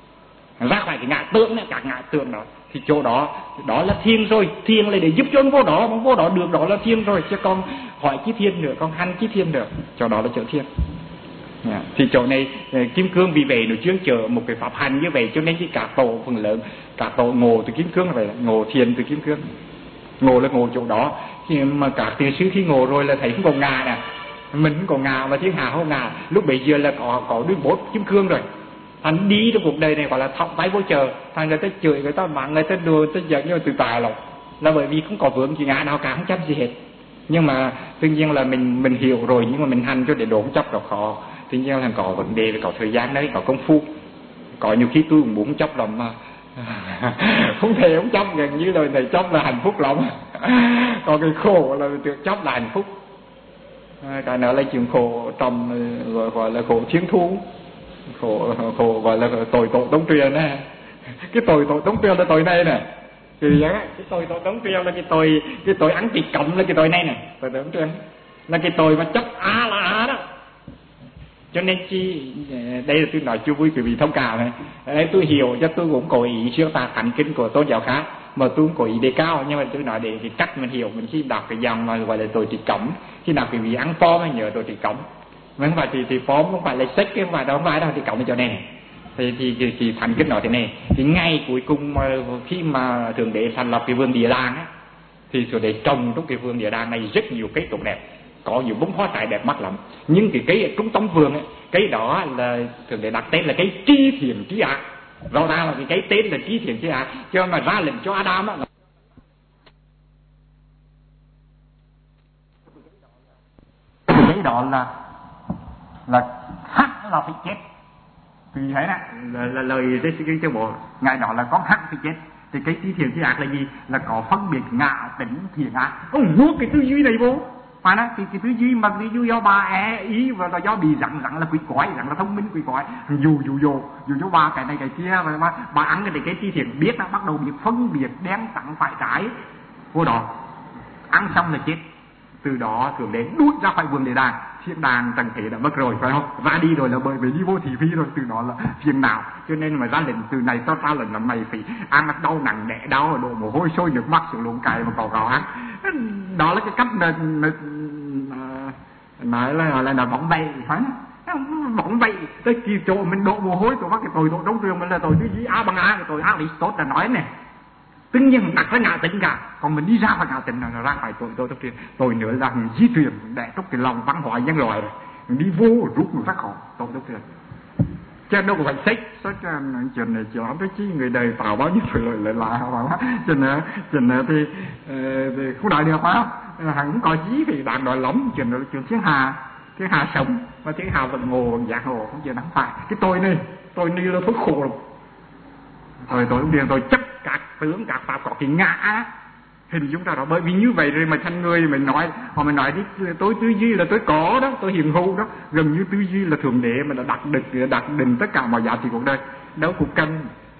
ra khỏi cái ngã tượng này, các ngã tượng đó thì chỗ đó là thiên rồi. Thiên là để giúp cho ông vô đó được, đó là thiên rồi, chứ còn hỏi chi thiên nữa, còn hành chi thiên được, chỗ đó là chỗ thiên. Thì chỗ này kim cương vì vậy nó chuyên chở một cái pháp hành như vậy, cho nên cái các tổ phần lớn các tổ ngộ từ kim cương là vậy, ngộ thiền từ kim cương. Ngộ là ngộ chỗ đó, khi mà các tiền sư khi ngộ rồi là thấy không còn ngà nè, mình không còn ngà mà thiên hạ không ngà, lúc bấy giờ là có đứa bốt kim cương rồi. Anh đi trong cuộc đời này gọi là thọc tay vô chờ, thằng người ta chửi, người ta mắng, người ta đùa, người ta giận, nhưng mà từ tài lòng là bởi vì không có vướng gì ngã nào cả, không chấp gì hết. Nhưng mà tự nhiên là mình hiểu rồi, nhưng mà mình hành cho để đổ không chấp là khó. Tự nhiên là có vấn đề, có thời gian đấy, có công phu. Có nhiều khi tôi cũng muốn chấp lòng mà không thể không chấp, gần như lời này chấp là hạnh phúc lắm. Còn cái khổ là được chấp là hạnh phúc. Cái nữa là chuyện khổ trong gọi là khổ chiến thu, khổ gọi là tội tống truyền nè. Cái tội tống truyền là tội này nè. Thì cái tội tống truyền là cái tội ăn thịt cộng là cái tội này nè. Tội tống truyền là cái tội mà chấp á là á đó. Cho nên chi đây là tôi nói chưa vui quý vị thông cảm này. Đây tôi hiểu cho tôi cũng có ý siêu tà thánh kinh của tôn giáo khác, mà tôi cũng có ý đề cao, nhưng mà tôi nói để cái cách mình hiểu. Mình khi đọc cái dòng mà gọi là tội trì cẩm, khi đọc quý vị ăn pho mới nhớ tội trì cẩm. Mà không phải thì pho không phải là sách, không phải đâu, không phải đâu, thì cẩm ở chỗ này. Thì thánh kinh nói thế này. Thì ngay cuối cùng mà khi mà Thượng Đế thành lập cái vườn Địa Đàng á, thì Thượng Đế trồng trong cái vườn Địa Đàng này rất nhiều cây tốt đẹp, có nhiều bông hoa trái đẹp mắt lắm. Nhưng cái cây ở trung tâm vườn ấy, cây đó là Thượng Đế đặt tên là cây tri thiện trí ác. Rõ ràng là cái cây tên là tri thiện trí ác, cho mà ra lệnh cho Adam á, cái đó là hắc là phải chết. Vì thế nè là lời Giê xu cho bộ ngày đó là có hắc phải chết. Thì cái tri thiện trí ác là gì? Là có phân biệt ngạ tính thiện ác. Ông nuốt cái tư duy này vô. Phải đó, thì cái tư duy mà tư duy do bà ý và là do bị rằng là quỷ quái, rằng là thông minh quỷ quái, dù ba cái này cái kia, mà bà ăn cái tri thiện biết nó bắt đầu biết phân biệt đen trắng phải trái vô đó, ăn xong là chết. Từ đó Thượng Đế đút ra khỏi vườn Địa Đàng, thiên đàng trần thế đã mất rồi, phải không? Ra đi rồi là bởi vì đi vô thị phi rồi, từ đó là phiền não. Cho nên mà ra lệnh từ này tao ra lệnh là mày phải ăn nó đau nặng đẻ đau, đổ mồ hôi sôi nước mắt xuống luồng cày mà cò ăn. Đó là cái cách nói là bóng bậy, phải không? Bóng bậy tới kỳ chỗ mình đổ mồ hôi, tụi bắt cái tội trong trường mình là tội tư duy A bằng A, cái tội Aristotle đã nói này. Tất nhiên đặt ra ngã tính cả, còn mình đi ra khỏi ngã tính là ra khỏi tội trong truyền. Tội nữa là mình di truyền để trong cái lòng văn hóa nhân loại, mình đi vô rút mình ra khỏi tội trong truyền. Chứ đâu có phải sách chuyện này chuyện tới chi người đời tạo bao nhiêu phải lợi lại không? Chuyện này thì không đòi được, phải không? Hắn có chí thì bạn đòi lắm. Chuyện đó là chuyện thiên hà sống, mà thiên hà vẫn ngộ dạng hồ, không chuyện không phải. Cái tôi này là tôi khổ lắm. Tôi không điền, tôi chấp các tướng các pháp có cái ngã hình dung ra đó. Bởi vì như vậy rồi mà thành người mình nói, họ mình nói đi, tôi tư duy là tôi có đó, tôi hiền hữu đó, gần như tư duy là Thượng Đế mà đã đặt định tất cả mọi giá trị cuộc đời, đâu cũng cần.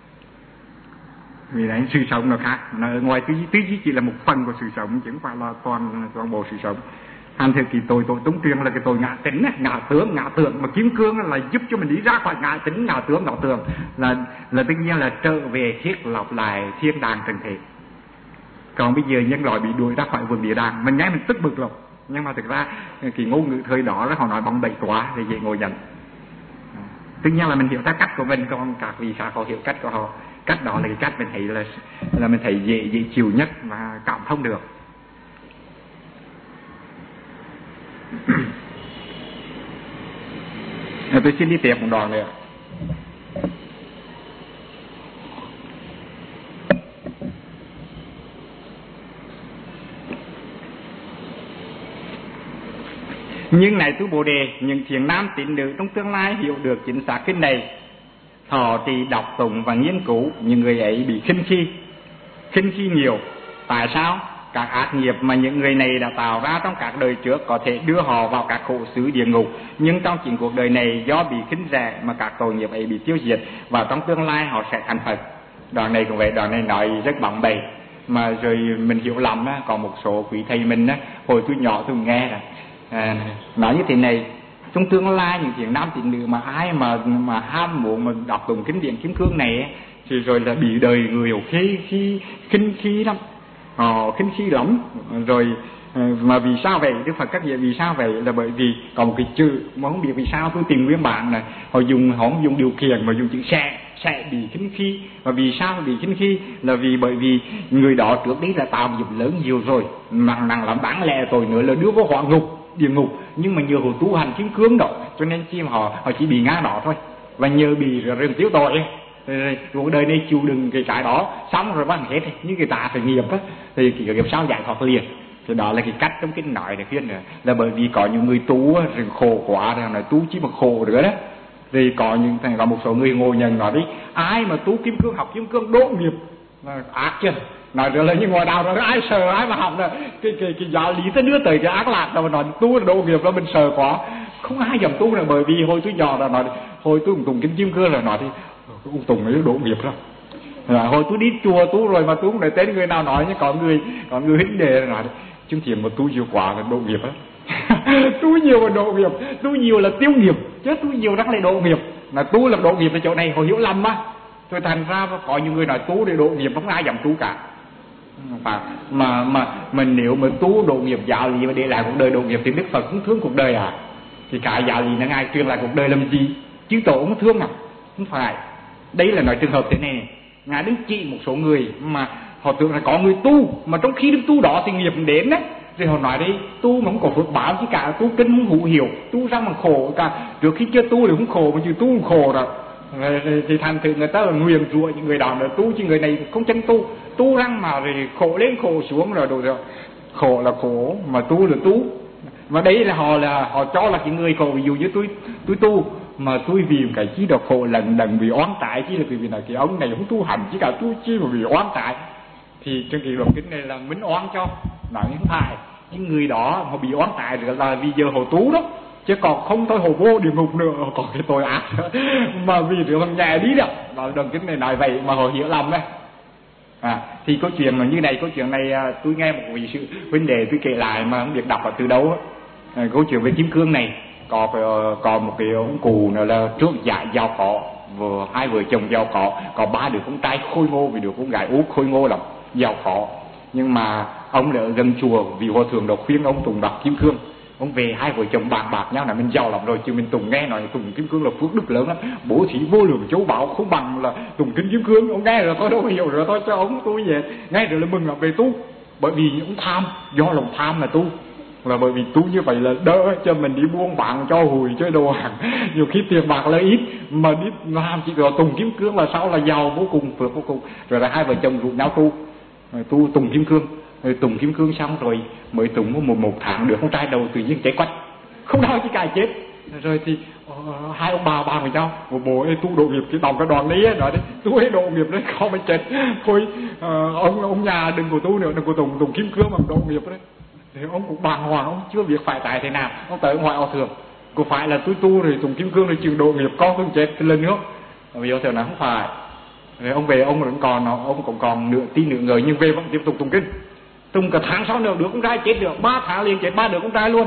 Vì đấy sự sống nó khác, ngoài tư duy chỉ là một phần của sự sống, chứ không phải là toàn bộ sự sống. Thành thử kỳ tội tống truyền là cái tội ngã tính, ngã tướng, mà kim cương là giúp cho mình đi ra khỏi ngã tính, ngã tướng là tất nhiên là trở về thiết lập lại thiên đàng trần thế. Còn bây giờ nhân loại bị đuổi ra khỏi vườn Địa Đàng, mình nghe mình tức bực lắm. Nhưng mà thực ra cái ngôn ngữ thời đó họ nói bóng bẩy quá thì dễ ngồi nhận. Tất nhiên là mình hiểu theo cách của mình, còn các vị khác họ hiểu cách của họ. Cách đó là cái cách mình thấy là mình thấy dễ chịu nhất và cảm thông được. Tôi xin đi tiếp một đoạn nữa. Nhưng này tu Bồ Đề, những thiện nam tín nữ trong tương lai hiểu được chính xác kinh này, thọ trì đọc tụng và nghiên cứu, những người ấy bị khinh khi nhiều. Tại sao? Các ác nghiệp mà những người này đã tạo ra trong các đời trước có thể đưa họ vào các khổ xứ địa ngục, nhưng trong chính cuộc đời này do bị khinh rẻ mà các tội nghiệp ấy bị tiêu diệt, và trong tương lai họ sẽ thành Phật. Đoạn này cũng vậy, đoạn này nói rất bóng bẩy, mà rồi mình hiểu lầm á. Có một số quý thầy mình á, hồi tôi nhỏ tôi nghe rồi nói như thế này: trong tương lai những thiện nam tín nữ mà ai mà ham muốn mà đọc tụng kinh điển kim cương này ấy, thì rồi là bị đời người khinh khi lắm, khinh khi lắm, rồi Mà vì sao vậy? Đức Phật các vị vì sao vậy? Là bởi vì còn một cái chữ mà không biết vì sao tôi tìm nguyên bản này, họ không dùng điều khiển mà dùng chữ sẽ bị khinh khi. Và vì sao bị khinh khi? Là vì bởi vì người đó trước đấy là tạo nghiệp lớn nhiều rồi, nặng lắm, đáng lẽ tội nữa là đưa vào hỏa ngục, địa ngục, nhưng mà nhờ họ tu hành kim cương đó, cho nên khi mà họ chỉ bị ngã đó thôi, và nhờ bị rừng tiêu tội ấy. Cuộc đời này chịu đựng cái đó xong rồi bắt hết những cái tạ phải nghiệp á, thì cái nghiệp sao giải thoát liền. Thì đó là cái cách trong kinh nói để khuyên nữa, là bởi vì có những người tu rừng khổ quá rồi nói tu chỉ mà khổ nữa đó. Thì có một số người ngồi nhận nói đi, ai mà tu kim cương, học kim cương đỗ nghiệp là ác chưa, nói rồi là như ngồi đào rồi ai sợ, ai mà học là cái giáo lý tới đưa tới cái ác lạc đâu mà nói tu là đỗ nghiệp là mình sợ quá, không ai dám tu là bởi vì hồi tôi nhỏ là nói hồi tôi cũng tùng kinh kim cương là nói thì ông tùng ấy đỗ nghiệp đó. Hồi tôi đi chùa tu rồi mà tôi không để tên người nào nói, nhưng có người hít đề nói chứng thiện mà tu nhiều quá là độ nghiệp á. Tu nhiều là độ nghiệp, tu nhiều là tiêu nghiệp, chứ tu nhiều rất là độ nghiệp. Mà tu là độ nghiệp ở chỗ này họ hiểu lầm á. Rồi thành ra có những người nói tu để độ nghiệp không ai dám tu cả. Mà nếu mà tu độ nghiệp giáo lý mà để lại cuộc đời độ nghiệp thì Đức Phật cũng thương cuộc đời à? Thì cả giáo lý là ngài truyền lại cuộc đời làm gì? Chứ tổ không thương à? Không phải. Đây là nói trường hợp thế này. Ngài đứng trị một số người mà họ tưởng là có người tu, mà trong khi đức tu đó thì nghiệp đến đấy. Rồi họ nói đi, tu mà không có phước báo chứ cả, tu kinh không hữu hiệu, tu ra mà khổ cả. Trước khi chưa tu thì không khổ, mà chứ tu không khổ rồi. Thì thành thử người ta là nguyền rủa những người đó là tu, chứ người này không chân tu răng mà rồi khổ lên khổ xuống rồi rồi. Khổ là khổ, mà tu là tu. Và đấy là họ cho là cái người khổ. Ví dụ như tôi tu mà tôi vì cái chi đó khổ lần vì oán tại, chỉ là vì là cái ông này không tu hành, chỉ cả tu chi mà vì oán tại, thì trong cái đoạn kinh này là minh oán cho nói không phải. Những người đó họ bị oán tại rồi là vì giờ họ tu đó, chứ còn không thôi họ vô địa ngục nữa, họ có cái tội ác mà vì rượu thằng nhẹ đi đó. Đoạn kinh này nói vậy mà họ hiểu lầm đấy. Thì câu chuyện mà như này, câu chuyện này tôi nghe một vị sự huynh đệ tôi kể lại mà không biết đọc ở từ đâu á. Câu chuyện về kim cương này có một cái ông cụ nữa là trước dạ giàu có, hai vợ chồng giàu có 3 đứa con trai khôi ngô, vì đứa con gái út khôi ngô lắm, giàu có. Nhưng mà ông ở gần chùa vì hòa thượng đó khuyên ông tùng đọc kim cương. Ông về hai vợ chồng bàn bạc nhau là mình giàu lắm rồi, chứ mình tùng nghe nói tùng kim cương là phước đức lớn lắm, bố thí vô lượng châu báu không bằng là tùng kinh kim cương. Ông nghe rồi tôi đâu hiểu, rồi tôi cho ông tu về, nghe rồi là mừng là về tu. Bởi vì những tham, do lòng tham là tu, là bởi vì tu như vậy là đỡ cho mình đi buôn bán cho hùi chơi đồ hàng. Nhiều khi tiền bạc là ít mà đi làm chỉ có tùng kim cương là sao là giàu vô cùng, phước vô cùng. Rồi là hai vợ chồng rủ nhau tu tùng kim cương. Rồi tùng kim cương xong rồi mới tùng một tháng được con trai đầu tự nhiên chết quách, không đau chỉ cài chết. Rồi thì hai ông bà bàn với nhau, một bố ấy tu độ nghiệp, cái đồng cái đoàn đấy nói đấy, tu ấy độ nghiệp đấy không phải chết thôi. Ông nhà đừng có tu nữa, đừng có tùng kim cương mà độ nghiệp đấy. Thì ông cũng bàng hoàng, ông chưa biết phải tại thế nào. Ông tới ngoại hòa thượng, có phải là tôi tu rồi tùng kim cương rồi chịu độ nghiệp con tôi chết lần nữa? Vì hòa thượng nói không phải. Rồi ông về, ông cũng còn nửa tin nửa ngờ, nhưng về vẫn tiếp tục tùng kinh. Tùng cả tháng sau nữa đứa con trai chết được, 3 tháng liền chết 3 đứa con trai luôn.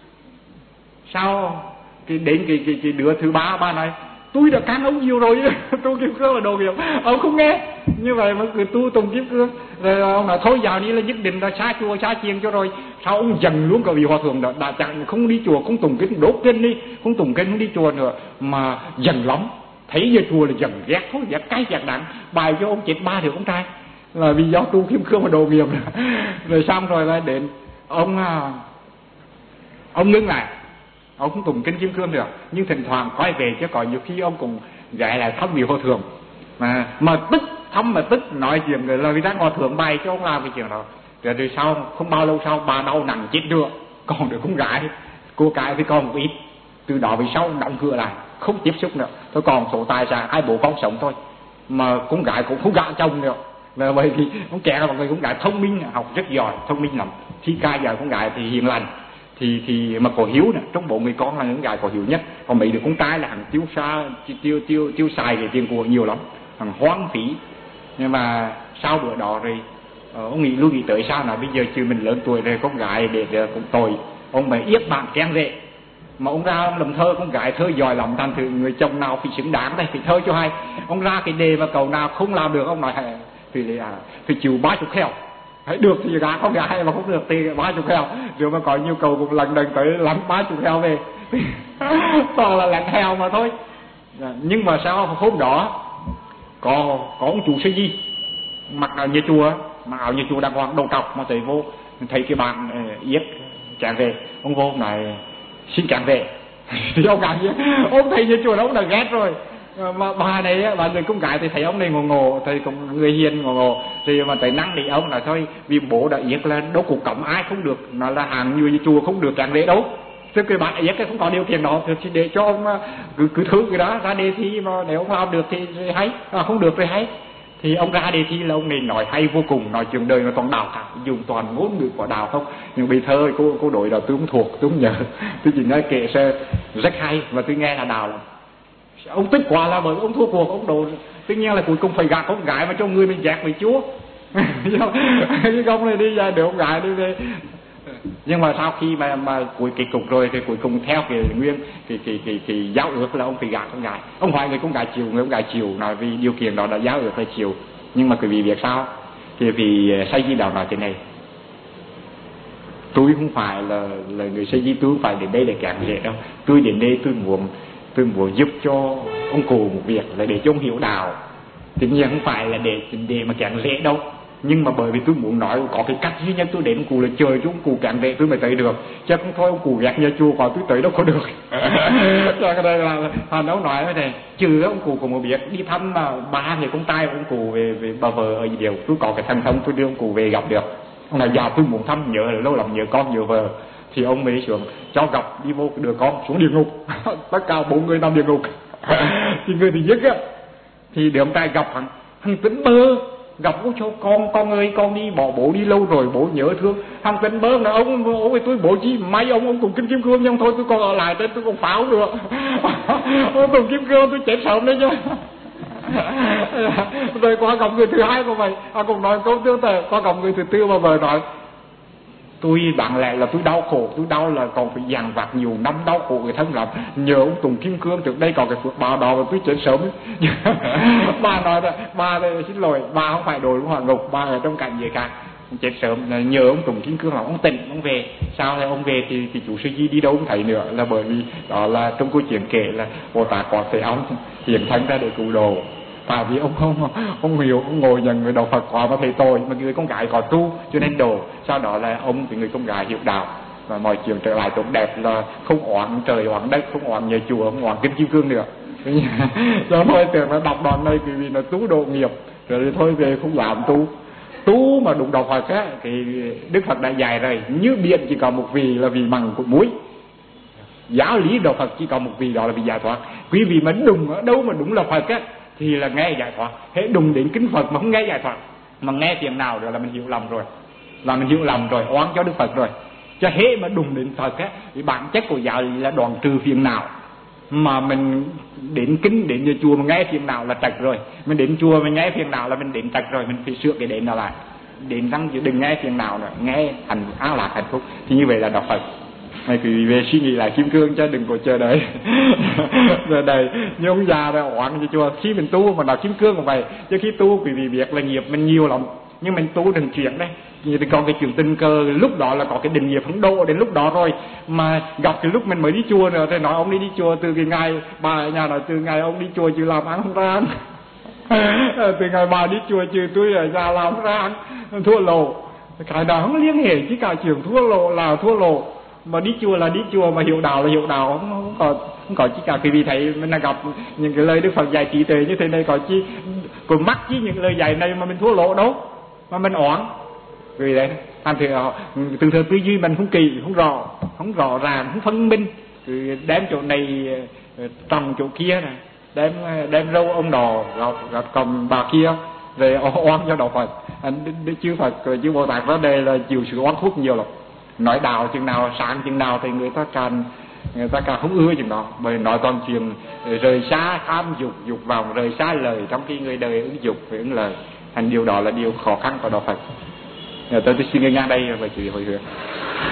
Sau đến cái đứa thứ ba, ba nói tôi đã can ông nhiều rồi, tu kim cương là đồ nghiệp. Ông không nghe, như vậy mà cứ tu tùng kim cương. Rồi ông nói thôi giờ đi là nhất định là xa chùa xa chiền cho rồi. Sau ông dần luôn cả vị hòa thượng đó, đã chẳng không đi chùa, không tùng kinh, đốt kinh đi, không tùng kinh, không đi chùa nữa, mà dần lắm. Thấy về chùa là dần ghét, không ghét cay ghét đắng, bài cho ông chết 3 đứa con trai là vì do tu kim cương và đồ nghiệp. Rồi xong rồi là đến ông ngưng lại, ông không tùng kinh kim cương được, nhưng thỉnh thoảng quay về, chứ có nhiều khi ông cũng dạy lại thăm vị hòa thượng mà tức thăm mà tức nói chuyện người là vì ra hòa thượng bày cho ông làm cái chuyện đó. Rồi sau không bao lâu sau bà đau nặng chết nữa, còn được con gái cô cái thì còn một ít. Từ đó về sau đóng cửa lại, không tiếp xúc nữa, tôi còn số tài sản 2 bố con sống thôi, mà con gái cũng không gả chồng nữa. Và bởi vì con trẻ là một người con gái thông minh, học rất giỏi, thông minh lắm, thi ca giỏi, con gái thì hiền lành, thì mà có hiếu nè, trong bộ người con là những gái có hiếu nhất. Còn mấy đứa con trai là hàng tiêu xài cái tiền của nhiều lắm, hàng hoang phí. Nhưng mà sau bữa đó rồi ông nghĩ tới sao nào, bây giờ chứ mình lớn tuổi rồi, con gái để cũng tội, ông phải yết bạn khen rệ. Mà ông ra ông làm thơ, con gái thơ giỏi lắm, thành thử người chồng nào phải xứng đáng đây, phải thơ cho hay. Ông ra cái đề mà cầu nào không làm được, ông nói phải chịu 30 kheo. Hãy được thì gả, không gả hay mà không được thì 30 heo. Nếu mà có nhu cầu cũng lần đần tới lắm 30 heo về. Toàn là lặn heo mà thôi. Nhưng mà sao hôm đó có ông chủ sư gì mặc áo nhà chùa, mà áo nhà chùa đang hoàng đầu cọc, mà thấy vô thấy cái bạn yết chàng về, ông vô này xin chàng về. Thì ông cảm giác ông thầy nhà chùa đó ông đã ghét rồi. Mà bà này bà người con gái thì thấy ông này ngồ ngồ, thầy cũng người hiền ngồ ngồ, thì mà tới năng để ông là thôi, vì bố đã yết là đâu cũng cấm ai không được, nó là hàng như chùa không được chàng về đâu. Thế cái bạn yết không có điều kiện đó thì để cho ông cứ thử cái đó ra đề thi, mà nếu ông làm được thì hay, không được thì hay. Thì ông ra đề thi là ông này nói hay vô cùng, nói chuyện đời nó toàn đào cả, dùng toàn ngôn ngữ của đào không. Nhưng bây thơ cô đội là tôi không thuộc, tôi không nhớ, tôi chỉ nói kệ sơ rất hay và tôi nghe là đào lắm. Ông tức quá là bởi ông thua cuộc, ông đồ tất nhiên là cuối cùng phải gạt con gái mà cho người mình dạt với Chúa. Cái công này đi ra được ông gái đi về. Nhưng mà sau khi mà cuối kỳ cục rồi thì cuối cùng theo cái nguyên cái giáo ước là ông phải gạt con gái. Ông hỏi người con gái chịu, người con gái chịu, nói vì điều kiện đó là giáo ước là chịu. Nhưng mà quý vị biết sao? Thì vì Say Di Đạo nói thế này: tôi không phải là người Say Di, tôi không phải đến đây để cản dễ đâu. Tôi đến đây tôi muốn giúp cho ông cụ một việc là để cho ông hiểu đạo. Tất nhiên không phải là để mà cản dễ đâu. Nhưng mà bởi vì tôi muốn nói có cái cách duy nhất tôi đến ông cụ là chờ cho ông cụ cản về tôi mới tới được. Chứ không thôi ông cụ ghét nhà chùa vào tôi tới đâu có được. Cho cái đây là Hàn Đấu nói thế này, trừ ông cụ cũng một biết đi thăm mà ba người con trai của ông cụ về bà vợ ở điều, tôi có cái thần thông tôi đưa ông cụ về gặp được. Ông nói dạ tôi muốn thăm, nhớ là lâu lắm nhớ con nhớ vợ. Thì ông mới xuống cho gặp, đi vô đưa con xuống địa ngục. Tất cả 4 người nằm địa ngục. Thì người thứ nhất á thì để ông trai gặp thằng Tính Bơ, gặp bố cho con ơi con đi bỏ bố đi lâu rồi, bố nhớ thương. Thằng Tính Bơ là ông với tôi bố chi may ông cùng Kinh Kim Cương, nhưng thôi tôi còn ở lại tên tôi còn pháo được. Ông cùng Kim Cương tôi chết sớm đấy chứ. Rồi qua gặp người thứ hai của mày, cũng nói câu tương tự. Qua gặp người thứ tư mà vợ nói tôi bạn lẽ là tôi đau khổ, tôi đau là còn phải dằn vặt nhiều năm đau khổ người thân lắm, nhờ ông Tùng Kim Cương trước đây còn cái phước báo đó mà tôi chết sớm. Bà nói là bà xin lỗi, bà không phải đội hỏa ngục, bà ở trong cảnh gì cả, chết sớm là nhờ ông Tùng Kim Cương là ông tỉnh ông về. Sao là ông về thì chủ sư Di đi đâu không thấy nữa, là bởi vì đó là trong câu chuyện kể là Bồ Tát có thể ông hiện thân ra để cứu độ. Tại vì ông hiểu, ông ngồi nhận người đạo Phật quá mà thầy tôi, mà người con gái có tu cho nên đồ. Sau đó là ông thì người con gái hiểu đạo và mọi chuyện trở lại tốt đẹp, là không oán trời oán đất, không oán nhà chùa, không oán Kinh Kim Cương nữa. Cho thôi tưởng là đọc đoạn này vì nó tu độ nghiệp rồi thôi về không làm tu mà đúng đạo Phật á thì Đức Phật đã dạy rồi, như biển chỉ có một vị là vị mặn của muối. Giáo lý đạo Phật chỉ có một vị, đó là vị giải thoát. Quý vị mà đúng ở đâu mà đúng là Phật á thì là nghe giải thoát. Hễ đùng đến kinh Phật mà không nghe giải thoát, mà nghe tiếng nào rồi là mình hiểu lầm rồi, oán cho Đức Phật rồi. Cho hễ mà đùng đến Phật á thì bản chất của giáo lý là đoạn trừ phiền não. Mà mình đến kinh đến nhà chùa mà nghe phiền não là trật rồi, mình đến chùa mà nghe phiền não là mình đến trật rồi, mình phải sửa cái đến nào lại, đến răng đừng nghe phiền não nữa, nghe thành an lạc hạnh phúc. Thì như vậy là đạo Phật. Này quý vị về suy nghĩ lại Kim Cương chứ đừng có chờ đợi. Rồi đây như ông già rồi oán như chùa, khi mình tu mà nói Kim Cương cũng vậy. Chứ khi tu quý vị biết là nghiệp mình nhiều lắm, nhưng mình tu đừng chuyển đấy. Thì còn cái chuyện tình cờ lúc đó là có cái định nghiệp phấn độ đến lúc đó rồi, mà gặp cái lúc mình mới đi chùa nữa thì nói ông đi chùa từ cái ngày bà ở nhà, nói từ ngày ông đi chùa chứ làm ăn không ra ăn. Từ ngày bà đi chùa chứ tôi ở nhà làm không ra ăn, thua lộ. Cái đó không liên hệ chứ cả chuyện thua lộ là thua lộ. Mà đi chùa là đi chùa, mà hiểu đạo là hiểu đạo, không có chỉ cả. Quý vị thấy mình là gặp những cái lời Đức Phật dạy trí tuệ như thế này, có mắc chứ những lời dạy này mà mình thua lỗ đâu mà mình oán. Vì đấy thành thì từ từ tư duy mình không kỳ, không rõ ràng, không phân minh, đem chỗ này trồng chỗ kia này, đem râu ông đò gọt cầm bà kia rồi oán cho đạo Phật. Chư Phật chư Bồ Tát ra đây là chịu sự oán khuất nhiều lắm. Nói đạo chừng nào sáng chừng nào thì người ta càng không ưa chừng đó. Bởi nói toàn chuyện rời xa tham dục vọng, rời xa lời, trong khi người đời ứng dục phải ứng lời. Thành điều đó là điều khó khăn của đạo Phật. Tôi xin ngang đây và chỉ hồi hướng.